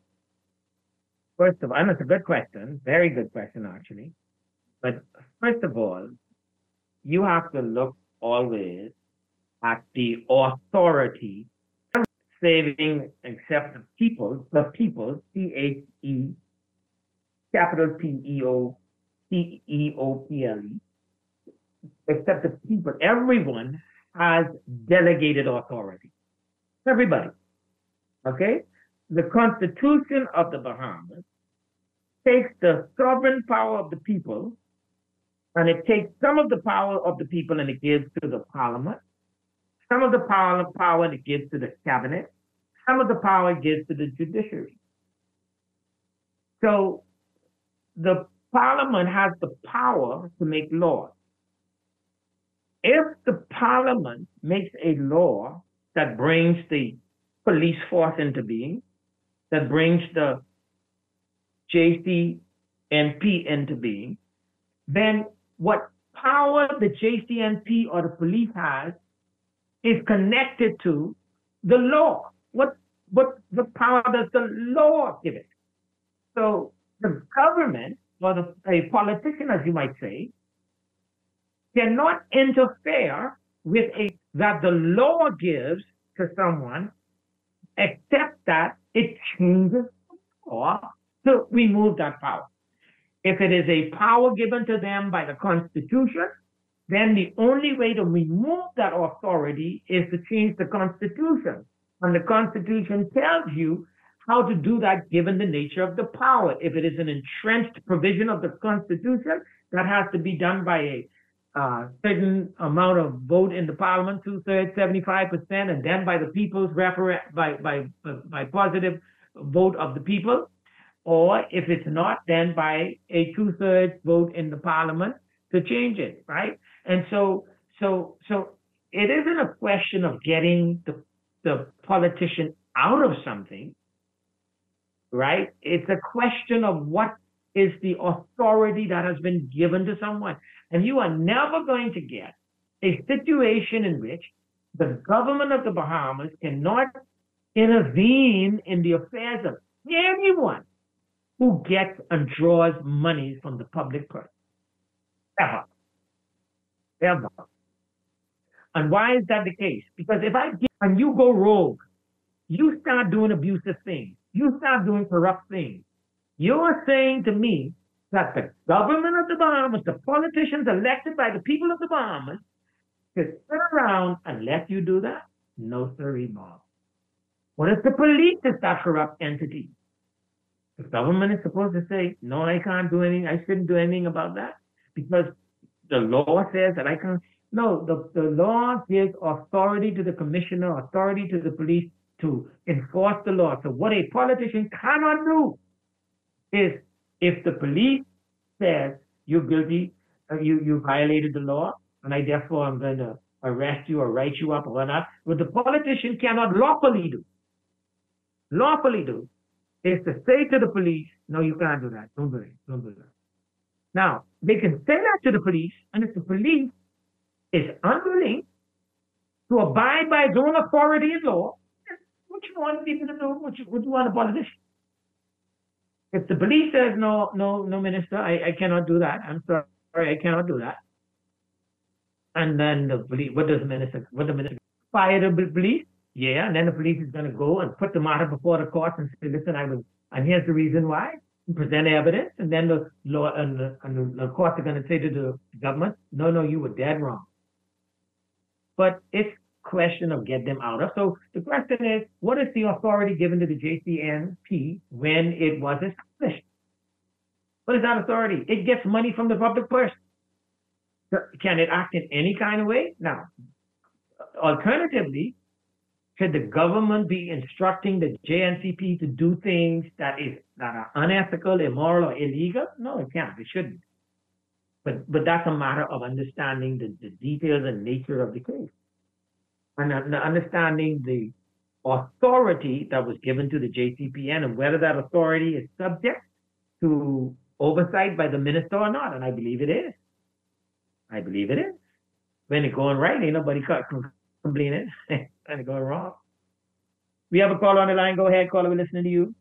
and it's a good question, very good question actually. But first of all, you have to look always at the authority saving except the people, T-H-E, capital P-E-O-P-E-O-P-L-E, except the people. Everyone has delegated authority. Everybody. Okay? The Constitution of the Bahamas takes the sovereign power of the people, and it takes some of the power of the people and it gives to the Parliament, some of the power and it gives to the Cabinet, some of the power it gives to the judiciary. So the Parliament has the power to make laws. If the Parliament makes a law that brings the police force into being, that brings the JCNP into being, then what power the JCNP or the police has is connected to the law. What power does the law give it? So the government, or a politician, as you might say, cannot interfere with that the law gives to someone, except that it changes the law to remove that power. If it is a power given to them by the Constitution, then the only way to remove that authority is to change the Constitution. And the Constitution tells you how to do that given the nature of the power. If it is an entrenched provision of the Constitution, that has to be done by a certain amount of vote in the Parliament, 2/3, 75%, and then by the people's by positive vote of the people. Or if it's not, then by a 2/3 vote in the Parliament to change it, right? And so it isn't a question of getting the politician out of something, right? It's a question of what is the authority that has been given to someone. And you are never going to get a situation in which the government of the Bahamas cannot intervene in the affairs of anyone who gets and draws money from the public purse. Ever. Ever. And why is that the case? Because if I give and you go rogue, you start doing abusive things, you start doing corrupt things, you're saying to me that the government of the Bahamas, the politicians elected by the people of the Bahamas, could sit around and let you do that? No, sirree, Bob. What if the police is that corrupt entity? The government is supposed to say, no, I can't do anything, I shouldn't do anything about that, because the law says that I can't. No, the law gives authority to the commissioner, authority to the police to enforce the law. So what a politician cannot do is, if the police says you're guilty, you violated the law, and I therefore I'm going to arrest you or write you up or whatnot, what the politician cannot lawfully do is to say to the police, no, you can't do that. Don't do it. Don't do that. Now, they can say that to the police, and if the police is unwilling to abide by its own authority and law, what you want people to do? What you want a politician? If the police says, no, minister, I cannot do that. I'm sorry, I cannot do that. And then the police, what the minister fire the police? Yeah, and then the police is going to go and put the matter before the court and say, listen, and here's the reason why. Present evidence, and then the law and the courts are going to say to the government, no, you were dead wrong. But it's a question of get them out of. So the question is, what is the authority given to the JCNP when it was established? What is that authority? It gets money from the public purse. Can it act in any kind of way? Now, alternatively, should the government be instructing the JNCP to do things that are unethical, immoral, or illegal? No, it can't. It shouldn't. But that's a matter of understanding the details and nature of the case, and understanding the authority that was given to the JCPN and whether that authority is subject to oversight by the minister or not. And I believe it is. When it's going right, ain't nobody complaining. When it's going wrong. We have a call on the line. Go ahead, caller. We're listening to you.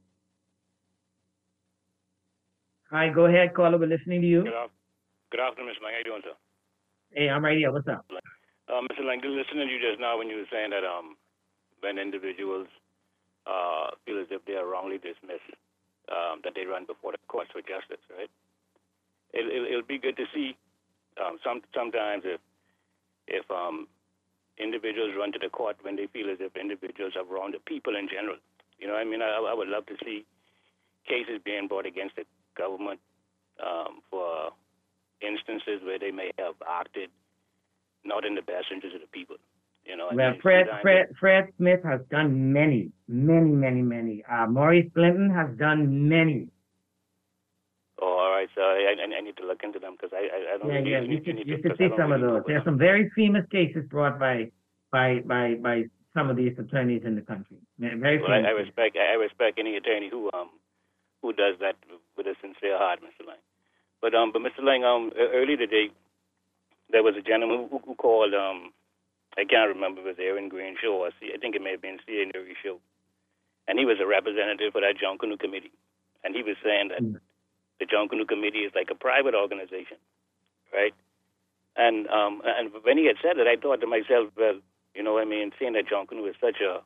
Hi, go ahead, caller. We're listening to you. Good afternoon, Mr. Lang. How you doing, sir? Hey, I'm right here. What's up? Mr. Lang, listening to you just now when you were saying that when individuals feel as if they are wrongly dismissed, that they run before the courts for justice, right? It'll be good to see sometimes if individuals run to the court when they feel as if individuals have wronged the people in general. You know what I mean? I would love to see cases being brought against the government for instances where they may have acted not in the best interest of the people. You know. Well, Fred Smith has done many. Maurice Clinton has done many. Oh, all right. So I need to look into them because I don't. Yeah, really yeah. need You to, should 'cause see I don't some of really know those. about There's them. some very famous cases brought by some of these attorneys in the country. Very Well, famous. I respect any attorney who does that with a sincere heart, Mr. Lang. But Mr. Lang, earlier today there was a gentleman who called. I can't remember if it was Aaron Green show or I think it may have been CNRE show, and he was a representative for that Junkanoo committee, and he was saying that the Junkanoo committee is like a private organization, right? And when he had said it, I thought to myself, well, you know, I mean, seeing that Junkanoo is such a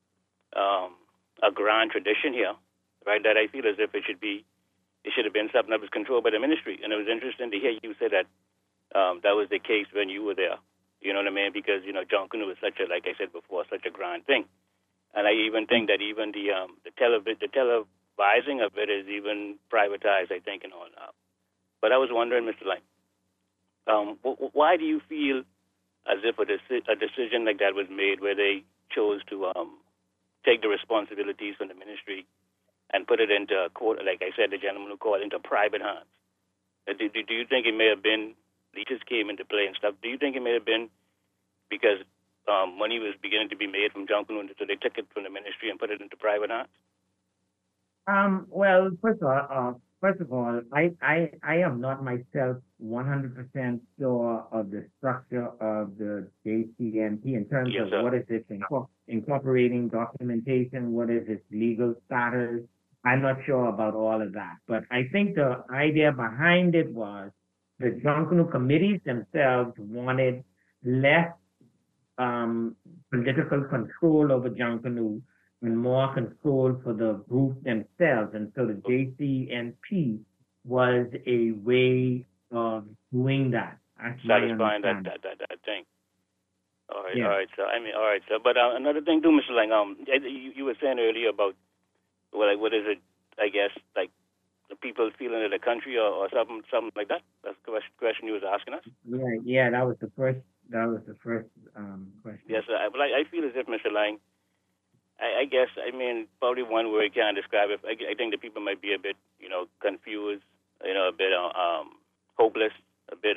grand tradition here, right? That I feel as if it should have been something that was controlled by the ministry. And it was interesting to hear you say that that was the case when you were there. You know what I mean? Because you know, Junkanoo is such a, like I said before, such a grand thing. And I even think that even the televising of it is even privatized, I think, and all now. But I was wondering, Mr. Lang, why do you feel as if a decision like that was made where they chose to take the responsibilities from the ministry and put it into court, like I said, the gentleman who called, into private hands? Do you think it may have been, leases came into play and stuff, do you think it may have been because money was beginning to be made from Junkanoo, so they took it from the ministry and put it into private hands? Well, first of all, I am not myself 100% sure of the structure of the JCNP in terms Yes, of sir. what is its incorporating documentation, what is its legal status. I'm not sure about all of that, but I think the idea behind it was the Junkanoo committees themselves wanted less political control over Junkanoo and more control for the group themselves. And so the JCNP was a way of doing that. That's my Satisfying that understanding. thing. All right, Yeah. all right, sir. All right, sir. But another thing too, Mr. Lang, you were saying earlier about what is it? I guess like the people feeling in the country or something like that. That's the question you was asking us. Right. Yeah, that was the first question. Yes, sir. I feel as if, Mr. Lang, I guess, I mean, probably one word can't describe it. I think the people might be a bit, you know, confused, you know, a bit hopeless, a bit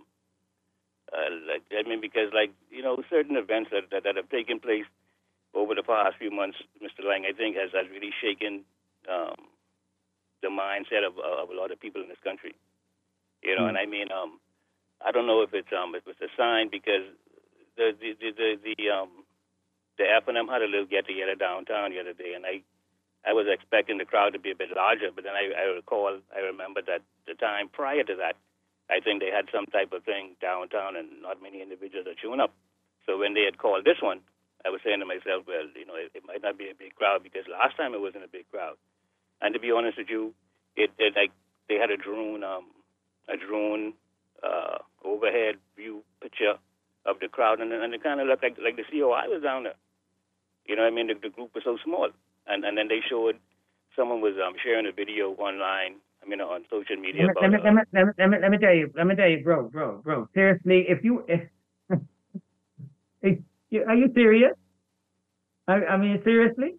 like, I mean, because like, you know, certain events that have taken place over the past few months, Mr. Lang, I think has really shaken the mindset of a lot of people in this country. You know, and I mean, I don't know if it's a sign because the F&M had a little get-together downtown the other day, and I was expecting the crowd to be a bit larger, but then I remember that the time prior to that, I think they had some type of thing downtown, and not many individuals are showing up. So when they had called this one, I was saying to myself, well, you know, it might not be a big crowd because last time it wasn't a big crowd. And to be honest with you, it like they had a drone overhead view picture of the crowd, and it kind of looked like the COI was down there. You know what I mean? The group was so small. And then they showed someone was sharing a video online, I mean, on social media about... Let me tell you, bro. Seriously, are you serious? I mean, seriously?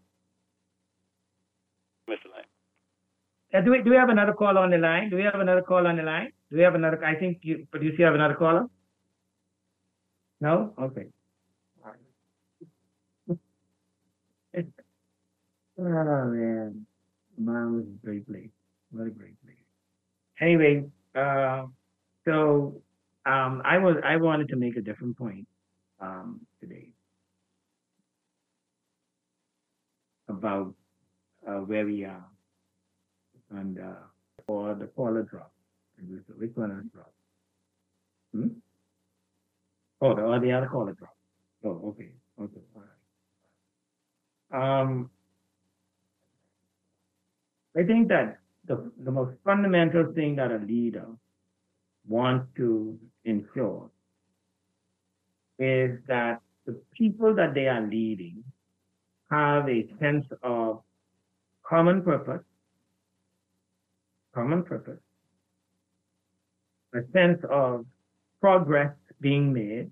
Mr. Lang. Do we have another call on the line? Do we have another call on the line? Do we have another? I think you have another caller? No? Okay. Oh man, mine was a great place. What a great place. Anyway, so I wanted to make a different point today about where we are and for the caller drop. Which one is drop? Oh, the other caller drop. Oh, okay, all right. I think that the most fundamental thing that a leader wants to ensure is that the people that they are leading have a sense of common purpose, a sense of progress being made,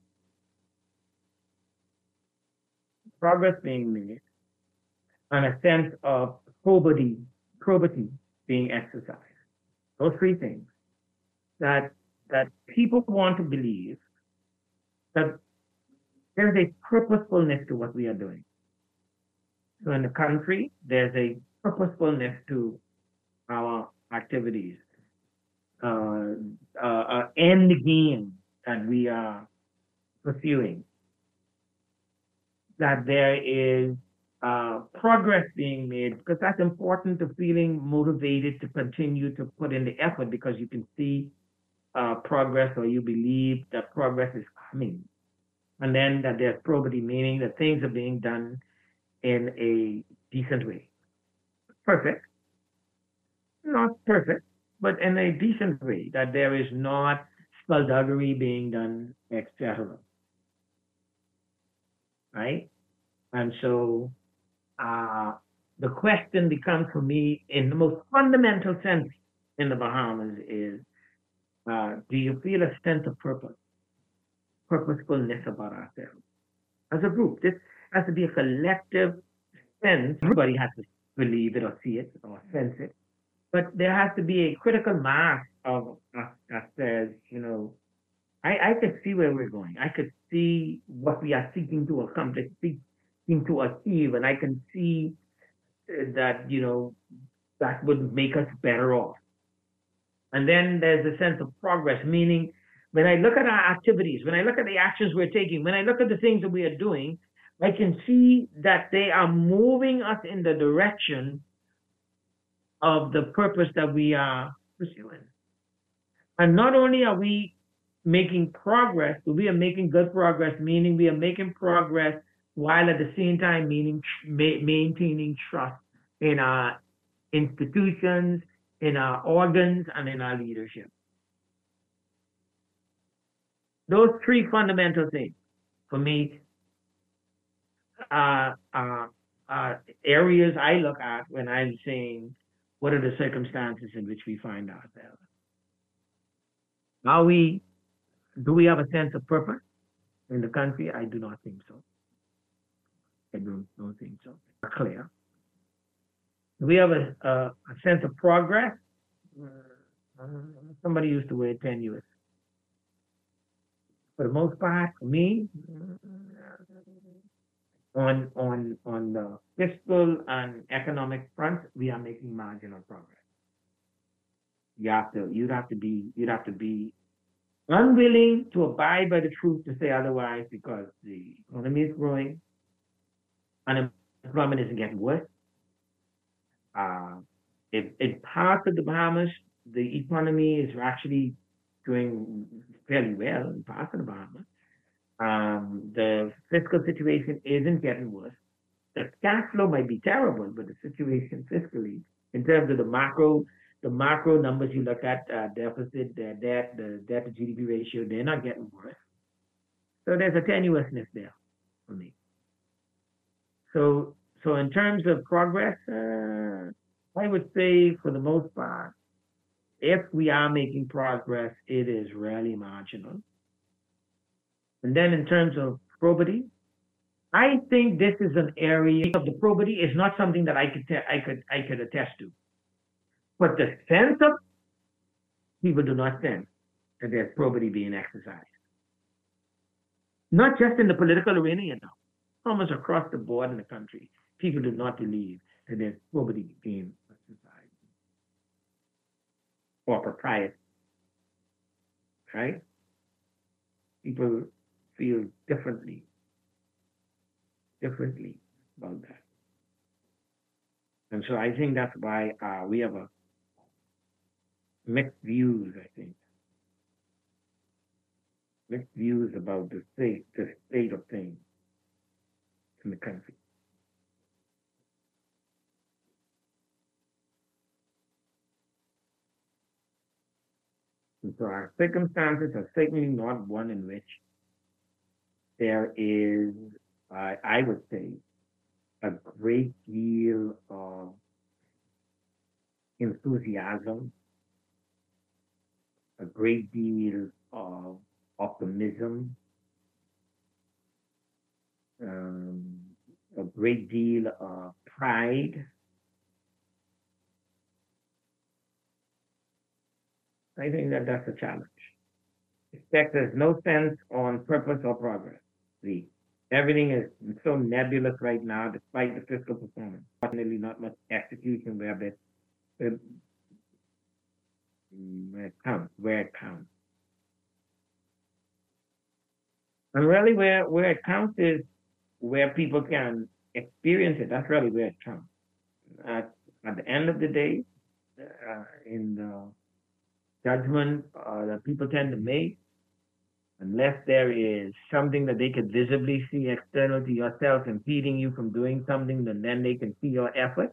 and a sense of probity being exercised. Those three things. That people want to believe that there's a purposefulness to what we are doing. So in the country, there's a purposefulness to our activities, end game that we are pursuing. That there is progress being made, because that's important to feeling motivated to continue to put in the effort because you can see progress, or you believe that progress is coming. And then that there's probity, meaning that things are being done in a decent way. Perfect. Not perfect, but in a decent way, that there is not skullduggery being done, etc. Right? And so the question becomes for me, in the most fundamental sense in the Bahamas, is do you feel a sense of purposefulness about ourselves as a group? This has to be a collective sense. Everybody has to believe it or see it or sense it. But there has to be a critical mass of us that says, I could see where we're going. I could see what we are seeking to accomplish, seeking to achieve, and I can see that, that would make us better off. And then there's a sense of progress, meaning when I look at our activities, when I look at the actions we're taking, when I look at the things that we are doing, I can see that they are moving us in the direction of the purpose that we are pursuing. And not only are we making progress, but we are making good progress, meaning we are making progress while at the same time maintaining trust in our institutions, in our organs, and in our leadership. Those three fundamental things, for me, are areas I look at when I'm saying, what are the circumstances in which we find ourselves? Do we have a sense of purpose in the country? I do not think so. I don't think so. Clear. Do we have a sense of progress? Somebody used the word tenuous. For the most part, for me, on the fiscal and economic front, we are making marginal progress. You'd have to be unwilling to abide by the truth to say otherwise, because the economy is growing, unemployment isn't getting worse. In parts of the Bahamas, the economy is actually doing fairly well in parts of the Bahamas. The fiscal situation isn't getting worse. The cash flow might be terrible, but the situation fiscally, in terms of the macro numbers you look at, deficit, the debt to GDP ratio, they're not getting worse. So there's a tenuousness there for me. So in terms of progress, I would say for the most part, if we are making progress, it is really marginal. And then in terms of probity, I think this is an area of the probity is not something that I could attest to. But the sense of people do not sense that there's probity being exercised. Not just in the political arena, almost across the board in the country, people do not believe that there's probity being exercised or propriety. Right? People feel differently about that. And so I think that's why we have a mixed views, I think. Mixed views about the state of things in the country. And so our circumstances are certainly not one in which there is, I would say, a great deal of enthusiasm, a great deal of optimism, a great deal of pride, I think that that's a challenge. There's no sense on purpose or progress. See, everything is so nebulous right now, despite the fiscal performance. Definitely not much execution where it counts. And really where it counts is where people can experience it. That's really where it counts. At the end of the day, in the judgment that people tend to make, unless there is something that they could visibly see external to yourself impeding you from doing something, then they can see your effort,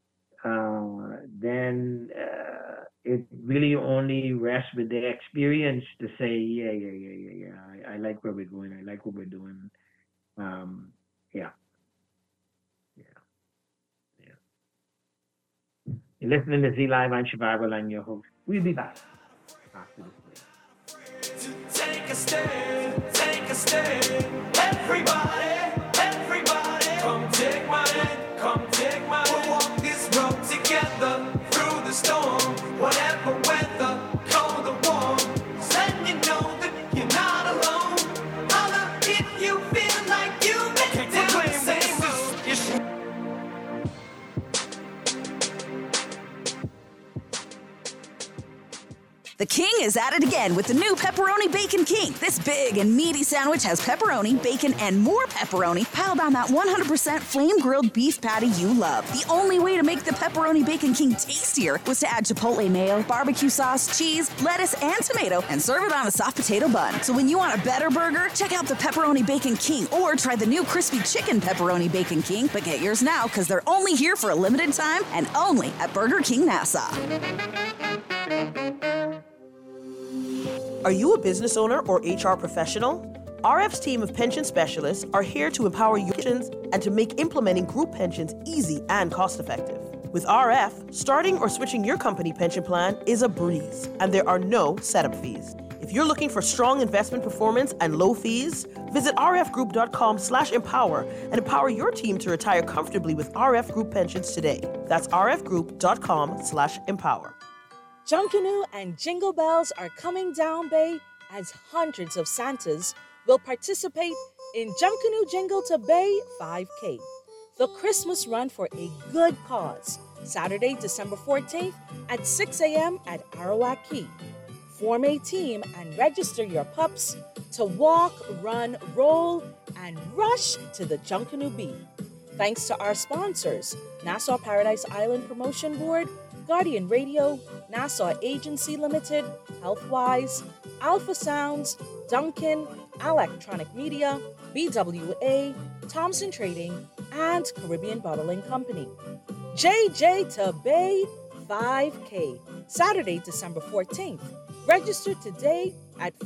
then it really only rests with their experience to say, yeah, I like where we're going, I like what we're doing. Yeah. You're listening to Z Live, I'm Survival, I'm your host. We'll be back after this break. Take a stand, everybody, come take my hand, we'll walk this road together, through the storm, whatever weather, cold or warm, letting you know that you're not alone, holla if you feel like you make it down the same road. The King is at it again with the new Pepperoni Bacon King. This big and meaty sandwich has pepperoni, bacon, and more pepperoni piled on that 100% flame-grilled beef patty you love. The only way to make the Pepperoni Bacon King tastier was to add chipotle mayo, barbecue sauce, cheese, lettuce, and tomato, and serve it on a soft potato bun. So when you want a better burger, check out the Pepperoni Bacon King or try the new crispy chicken Pepperoni Bacon King. But get yours now because they're only here for a limited time and only at Burger King Nassau. Are you a business owner or HR professional? RF's team of pension specialists are here to empower your pensions and to make implementing group pensions easy and cost-effective. With RF, starting or switching your company pension plan is a breeze, and there are no setup fees. If you're looking for strong investment performance and low fees, visit rfgroup.com/empower and empower your team to retire comfortably with RF Group Pensions today. That's rfgroup.com/empower. Junkanoo and Jingle Bells are coming down, Bay, as hundreds of Santas will participate in Junkanoo Jingle to Bay 5K, the Christmas run for a good cause, Saturday, December 14th at 6 a.m. at Arawak Key. Form a team and register your pups to walk, run, roll, and rush to the Junkanoo Bee. Thanks to our sponsors, Nassau Paradise Island Promotion Board, Guardian Radio, Nassau Agency Limited, Healthwise, Alpha Sounds, Duncan, Electronic Media, BWA, Thompson Trading, and Caribbean Bottling Company. JJ to Bay 5K, Saturday, December 14th. Register today at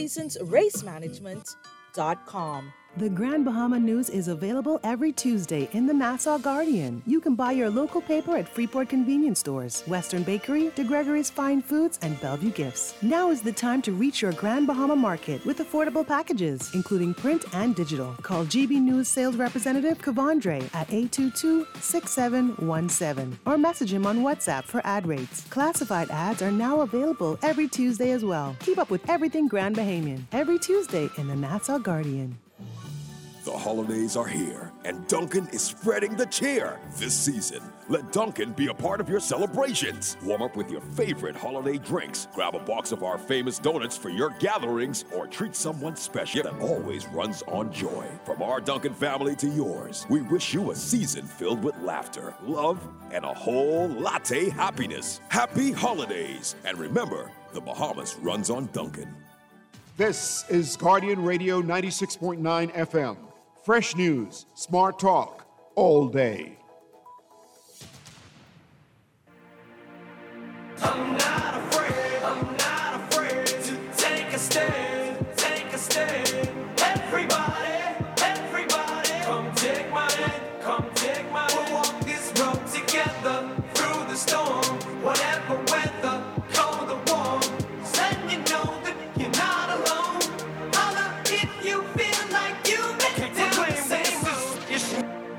fourseasonsracemanagement.com. The Grand Bahama News is available every Tuesday in the Nassau Guardian. You can buy your local paper at Freeport Convenience Stores, Western Bakery, De Gregory's Fine Foods, and Bellevue Gifts. Now is the time to reach your Grand Bahama Market with affordable packages, including print and digital. Call GB News sales representative Kavandre at 822-6717 or message him on WhatsApp for ad rates. Classified ads are now available every Tuesday as well. Keep up with everything Grand Bahamian every Tuesday in the Nassau Guardian. The holidays are here, and Dunkin' is spreading the cheer this season. Let Dunkin' be a part of your celebrations. Warm up with your favorite holiday drinks. Grab a box of our famous donuts for your gatherings, or treat someone special that always runs on joy. From our Dunkin' family to yours, we wish you a season filled with laughter, love, and a whole latte happiness. Happy holidays! And remember, the Bahamas runs on Dunkin'. This is Guardian Radio 96.9 FM. Fresh news, smart talk, all day. I'm not afraid to take a stand, everybody, come take my hand, we'll walk this road together, through the storm, whatever weather, cold or warm, letting you know that you're not alone, holla if you feel like you make it down the same road.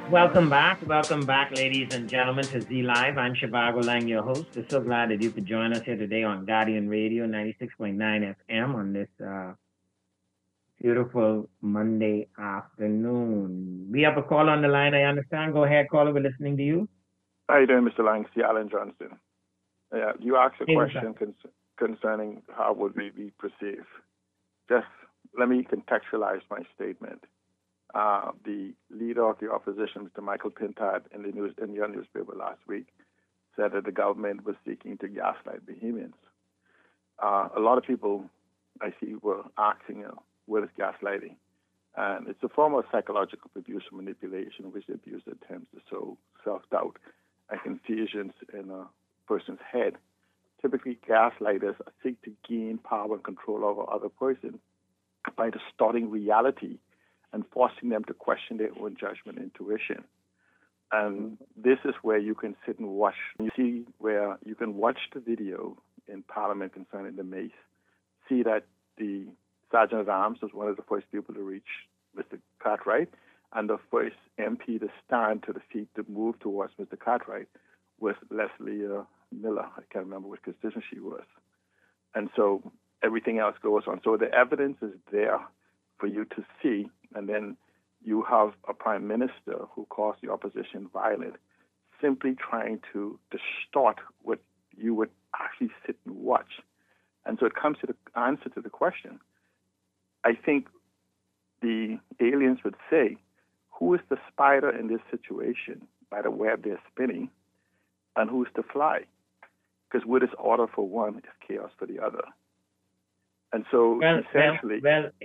Welcome back, ladies and gentlemen, to Z Live. I'm Shivago Lang, your host. We're so glad that you could join us here today on Guardian Radio 96.9 FM on this beautiful Monday afternoon. We have a call on the line, I understand. Go ahead, caller. We're listening to you. How you doing, Mr. Lang? C. Alan Johnston. Yeah, you asked a Hey, what's question concerning how would we be perceived. Just let me contextualize my statement. The leader of the opposition, Mr. Michael Pintard, in your newspaper last week, said that the government was seeking to gaslight Bahamians. A lot of people I see were asking, what is gaslighting? And it's a form of psychological abuse or manipulation, which the abuser attempts to sow self-doubt and confusions in a person's head. Typically, gaslighters seek to gain power and control over other person by distorting reality and forcing them to question their own judgment and intuition. And this is where you can sit and watch. You see where you can watch the video in Parliament concerning the mace, see that the Sergeant at Arms was one of the first people to reach Mr. Cartwright, and the first MP to stand to the feet to move towards Mr. Cartwright was Leslie Miller. I can't remember which constitution she was. And so everything else goes on. So the evidence is there for you to see, and then you have a prime minister who calls the opposition violent, simply trying to distort what you would actually sit and watch. And so it comes to the answer to the question. I think the aliens would say, who is the spider in this situation by the web they're spinning, and who's the fly? Because what is order for one is chaos for the other. And so essentially,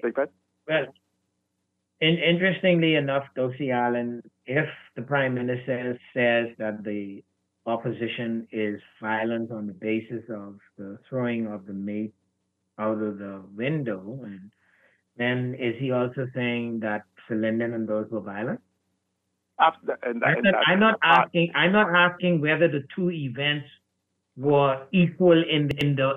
Interestingly enough, Dosey Allen, if the Prime Minister says that the opposition is violent on the basis of the throwing of the mace out of the window, and then is he also saying that Sir Lyndon and those were violent? I'm not asking whether the two events were equal in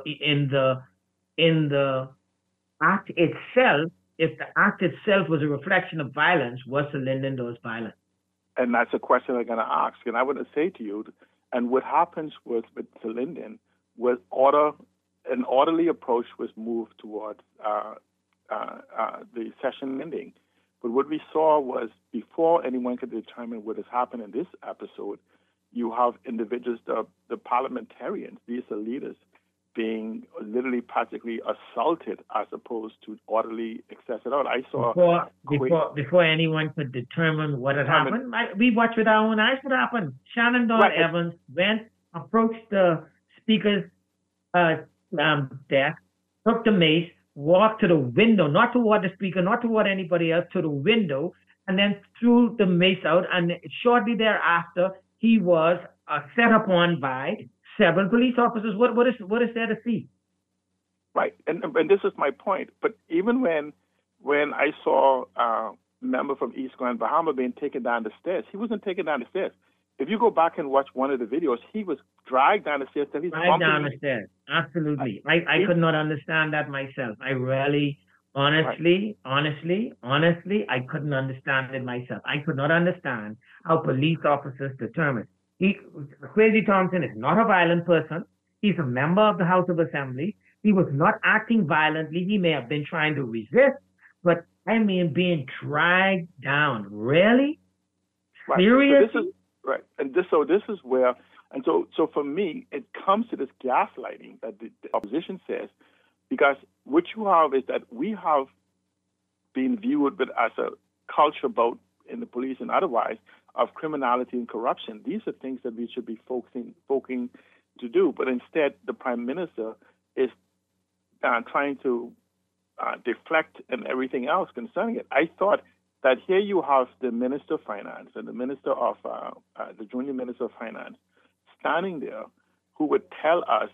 the act itself. If the act itself was a reflection of violence, was Sir Lyndon those violent? And that's a question I'm going to ask. And I want to say to you, and what happens with Sir Lyndon was an orderly approach was moved towards the session ending. But what we saw was, before anyone could determine what has happened in this episode, you have individuals, the parliamentarians, these are leaders, being literally practically assaulted as opposed to orderly access it out. I saw before anyone could determine what had happened. We watched with our own eyes what happened. Shannon Dawn Evans approached the speaker's desk, took the mace, walked to the window, not toward the speaker, not toward anybody else, to the window, and then threw the mace out. And shortly thereafter, he was set upon by several police officers. What is there to see? Right, and this is my point. But even when I saw a member from East Grand Bahama being taken down the stairs, he wasn't taken down the stairs. If you go back and watch one of the videos, he was dragged down the stairs. Dragged down the stairs, absolutely. I could not understand that myself. I really, honestly, I couldn't understand it myself. I could not understand how police officers determined. Crazy Thompson is not a violent person. He's a member of the House of Assembly. He was not acting violently. He may have been trying to resist, but I mean, being dragged down. Really? Right. Seriously? So this is where, and so for me, it comes to this gaslighting that the opposition says, because what you have is that we have been viewed as a culture both in the police and otherwise of criminality and corruption. These are things that we should be focusing to do, but instead the Prime Minister is trying to deflect and everything else concerning it. I thought that here you have the Minister of Finance and the Minister of the Junior Minister of Finance standing there, who would tell us,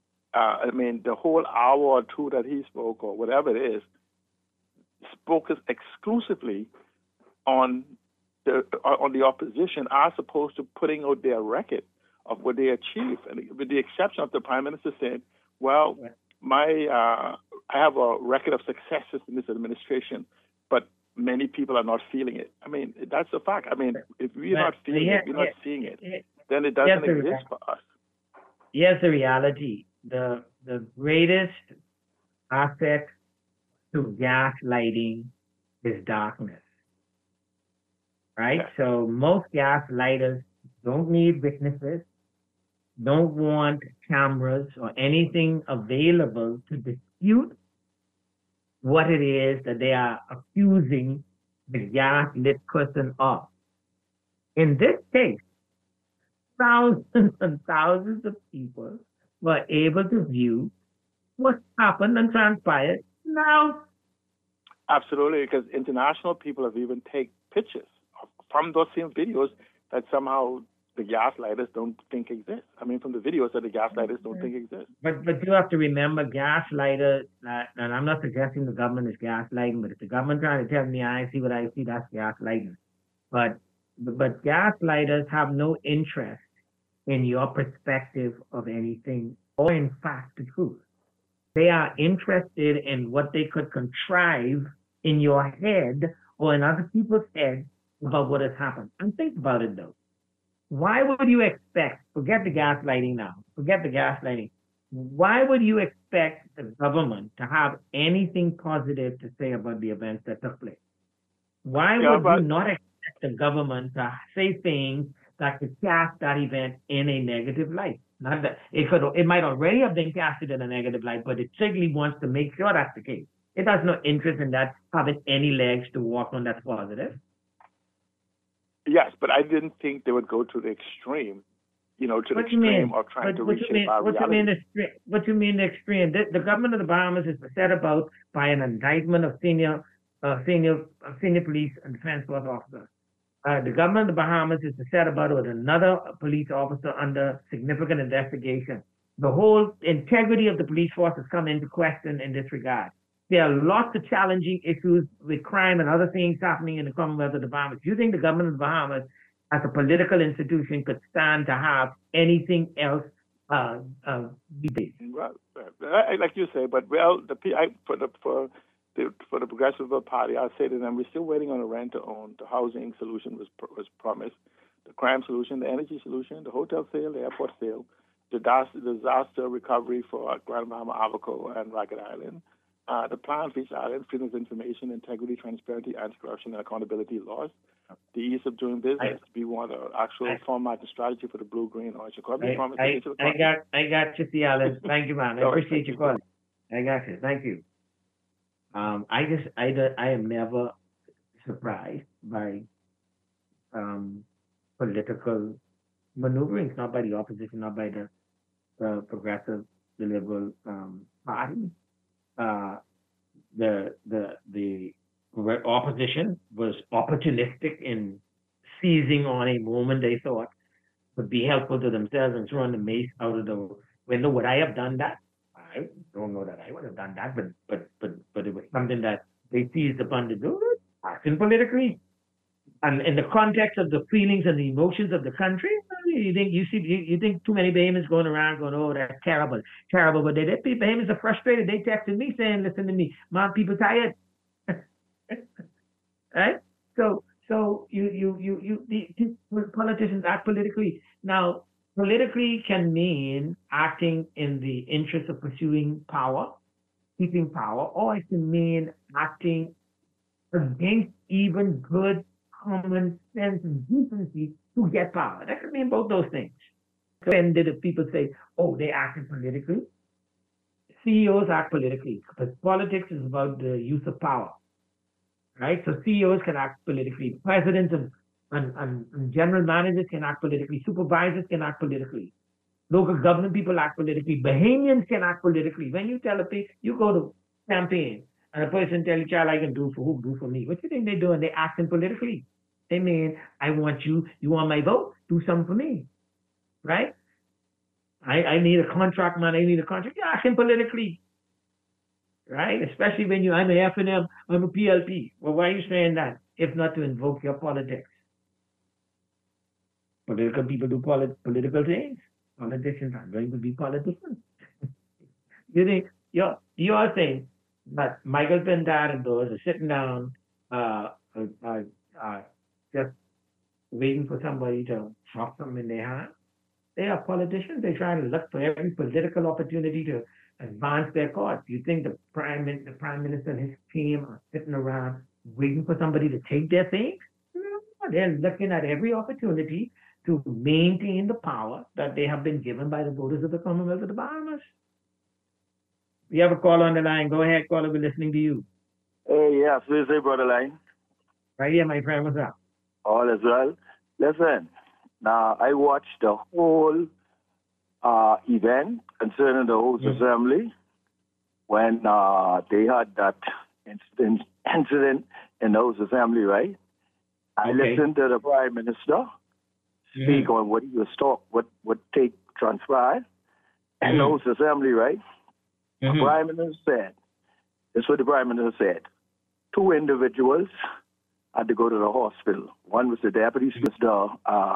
the whole hour or two that he spoke, or whatever it is, spoke exclusively on the opposition, as opposed to putting out their record of what they achieved. And with the exception of the Prime Minister saying, well, I have a record of successes in this administration, but many people are not feeling it. I mean, that's a fact. I mean, if we're not feeling it, we're not seeing it, then it doesn't exist for us. Here's the reality. The greatest aspect to gaslighting is darkness. Right? So most gaslighters don't need witnesses, don't want cameras or anything available to dispute what it is that they are accusing the gaslit person of. In this case, thousands and thousands of people were able to view what happened and transpired now. Absolutely, because international people have even taken pictures from those same videos that somehow the gaslighters don't think exist. I mean, from the videos that the gaslighters don't think exist. But you have to remember, gaslighter, and I'm not suggesting the government is gaslighting, but if the government trying to tell me I see what I see, that's gaslighting. But gaslighters have no interest in your perspective of anything or in fact the truth. They are interested in what they could contrive in your head or in other people's heads about what has happened. And think about it though. Why would you expect, forget the gaslighting now, forget the gaslighting. Why would you expect the government to have anything positive to say about the events that took place? Why would you not expect the government to say things that could cast that event in a negative light? Not that it might already have been casted in a negative light, but it certainly wants to make sure that's the case. It has no interest in that having any legs to walk on that's positive. Yes, but I didn't think they would go to the extreme, to the extreme of trying to reshape our reality. What do you mean the extreme? The government of the Bahamas is set about by an indictment of senior police and defense force officers. The government of the Bahamas is set about with another police officer under significant investigation. The whole integrity of the police force has come into question in this regard. There are lots of challenging issues with crime and other things happening in the Commonwealth of the Bahamas. Do you think the government of the Bahamas, as a political institution, could stand to have anything else be based? Well, like you say, but for the Progressive Party, I say to them, we're still waiting on a rent-to-own. The housing solution was promised. The crime solution, the energy solution, the hotel sale, the airport sale, the disaster recovery for Grand Bahama, Abaco, and Ragged Island. The plan for each island, freedom of information, integrity, transparency, anti-corruption, and accountability laws. The ease of doing business. We want an actual format and strategy for the blue-green orange economy. I got you, C. Allen. Thank you, man. I appreciate your calling. I got you. Thank you. I am never surprised by political maneuverings, not by the opposition, not by the progressive, the liberal party. The opposition was opportunistic in seizing on a moment they thought would be helpful to themselves and throwing the mace out of the window. Would I have done that? I don't know that I would have done that, but it was something that they seized upon to do, acting politically. And in the context of the feelings and the emotions of the country, you think too many Bahamians going around going, oh, that's terrible. But Bahamians are frustrated. They texted me saying, listen to me, mom, people tired. Right? So politicians act politically. Now, politically can mean acting in the interest of pursuing power, keeping power, or it can mean acting against even good common sense and decency to get power. That could mean both those things. When did people say, oh, they acted politically? CEOs act politically because politics is about the use of power, right? So CEOs can act politically. Presidents and general managers can act politically. Supervisors can act politically. Local government people act politically. Bahamians can act politically. When you tell a people, you go to campaign, and a person tell you, child, I can do for who, do for me. What do you think they're doing? They're acting politically. They mean, I want you want my vote, do something for me, right? I need a contract, man, I need a contract. You're acting politically, right? Especially when I'm an F&M, I'm a PLP. Well, why are you saying that? If not to invoke your politics. Political people do political things. Politicians are going to be politicians. You think, you're saying that Michael Pentard and those are sitting down just waiting for somebody to drop something in their hand. They are politicians. They try to look for every political opportunity to advance their cause. You think the prime minister and his team are sitting around waiting for somebody to take their things? No, they're looking at every opportunity to maintain the power that they have been given by the voters of the Commonwealth of the Bahamas. We have a call on the line. Go ahead, caller. We're listening to you. Hey, yes, we say, brother Line. Right here, my friend. What's up? All is well. Listen, now I watched the whole event concerning the House Assembly when they had that incident in the House Assembly, right? I listened to the Prime Minister speak on what he was taught, what transpired in the House Assembly, right? The Prime Minister said, this is what the Prime Minister said. 2 individuals had to go to the hospital. One was the deputy, the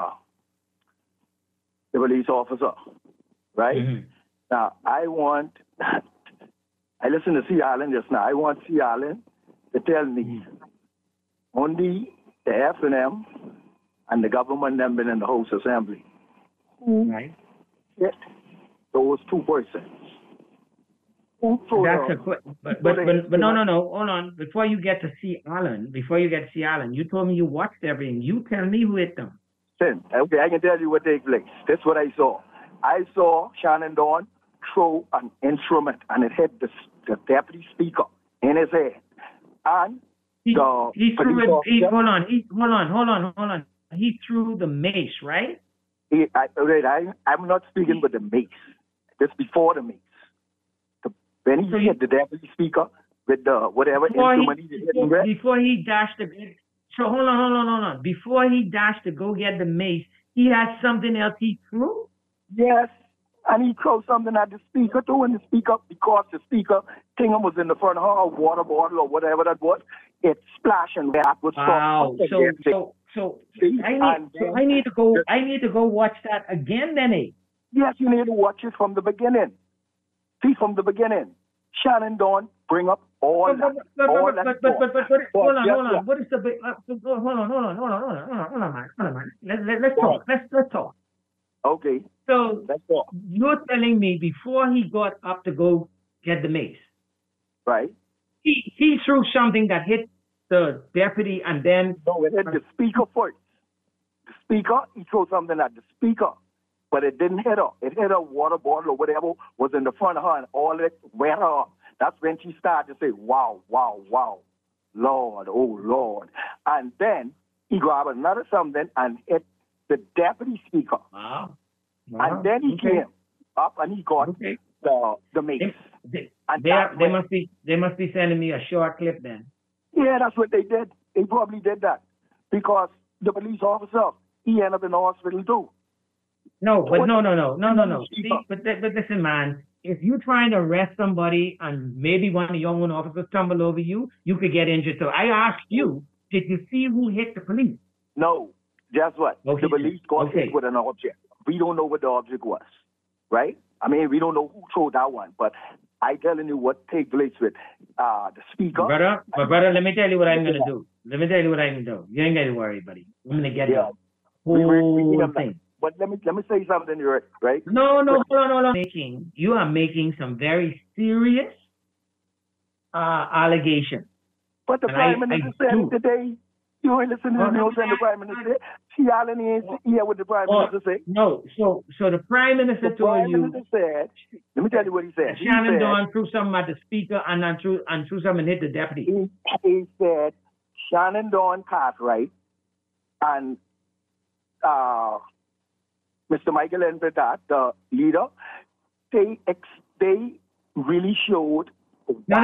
police officer, right? Now, I listened to C. Allen just now. I want C. Allen to tell me only the F&M and the government have been in the House Assembly. Right. Those 2 persons. That's a quick, but no, hold on. Before you get to C. Allen, you told me you watched everything. You tell me who hit them. Okay, I can tell you what took place. That's what I saw. I saw Shannon Dawn throw an instrument and it hit the deputy speaker in his head. And hold on. He threw the mace, right? I'm not speaking with the mace. This before the mace. When he hit the deputy speaker with the whatever instrument he hit him with. Before he dashed so hold on. Before he dashed to go get the mace, he had something else he threw? Yes. And he threw something at the speaker too, and the speaker, because the speaker thing was in the front of her, a water bottle or whatever that was, it splashed and that was So I need to go watch that again then, eh? Yes, you need to watch it from the beginning. See, from the beginning, Shannon Dawn bring up all that. Hold on. What is the big? Hold on, man. Let's talk. Okay. So you're telling me before he got up to go get the mace, right? He threw something that hit the deputy, and then no, it hit the speaker first. The speaker, he threw something at the speaker. But it didn't hit her. It hit a water bottle or whatever was in the front of her, and all it wet her up. That's when she started to say, wow, Lord, oh Lord. And then he grabbed another something and hit the deputy speaker. Wow. And then he came up and he got the mace. They must be sending me a short clip then. Yeah, that's what they did. They probably did that because the police officer, he ended up in the hospital too. No. See, but listen, man. If you're trying to arrest somebody and maybe one of your own officers stumble over you, you could get injured. So I asked you, did you see who hit the police? No. Guess what? Okay. The police got hit with an object. We don't know what the object was, right? I mean, we don't know who threw that one, but I telling you what take place with the speaker. Brother, let me tell you what I'm going to do. You ain't got to worry, buddy. I'm going to get the whole thing. But let me say something here, right? No. You are making some very serious allegations. But the Prime Minister said today, you ain't listening to the news and the Prime Minister. See, Alan ain't here what the Prime Minister said. No, so the Prime Minister told you. The Prime Minister said, let me tell you what he said. Shannon Dawn threw something at the speaker and threw something hit the deputy. He said Shannon Dawn Cartwright and Mr. Michael Envedat, the leader, they really showed. No.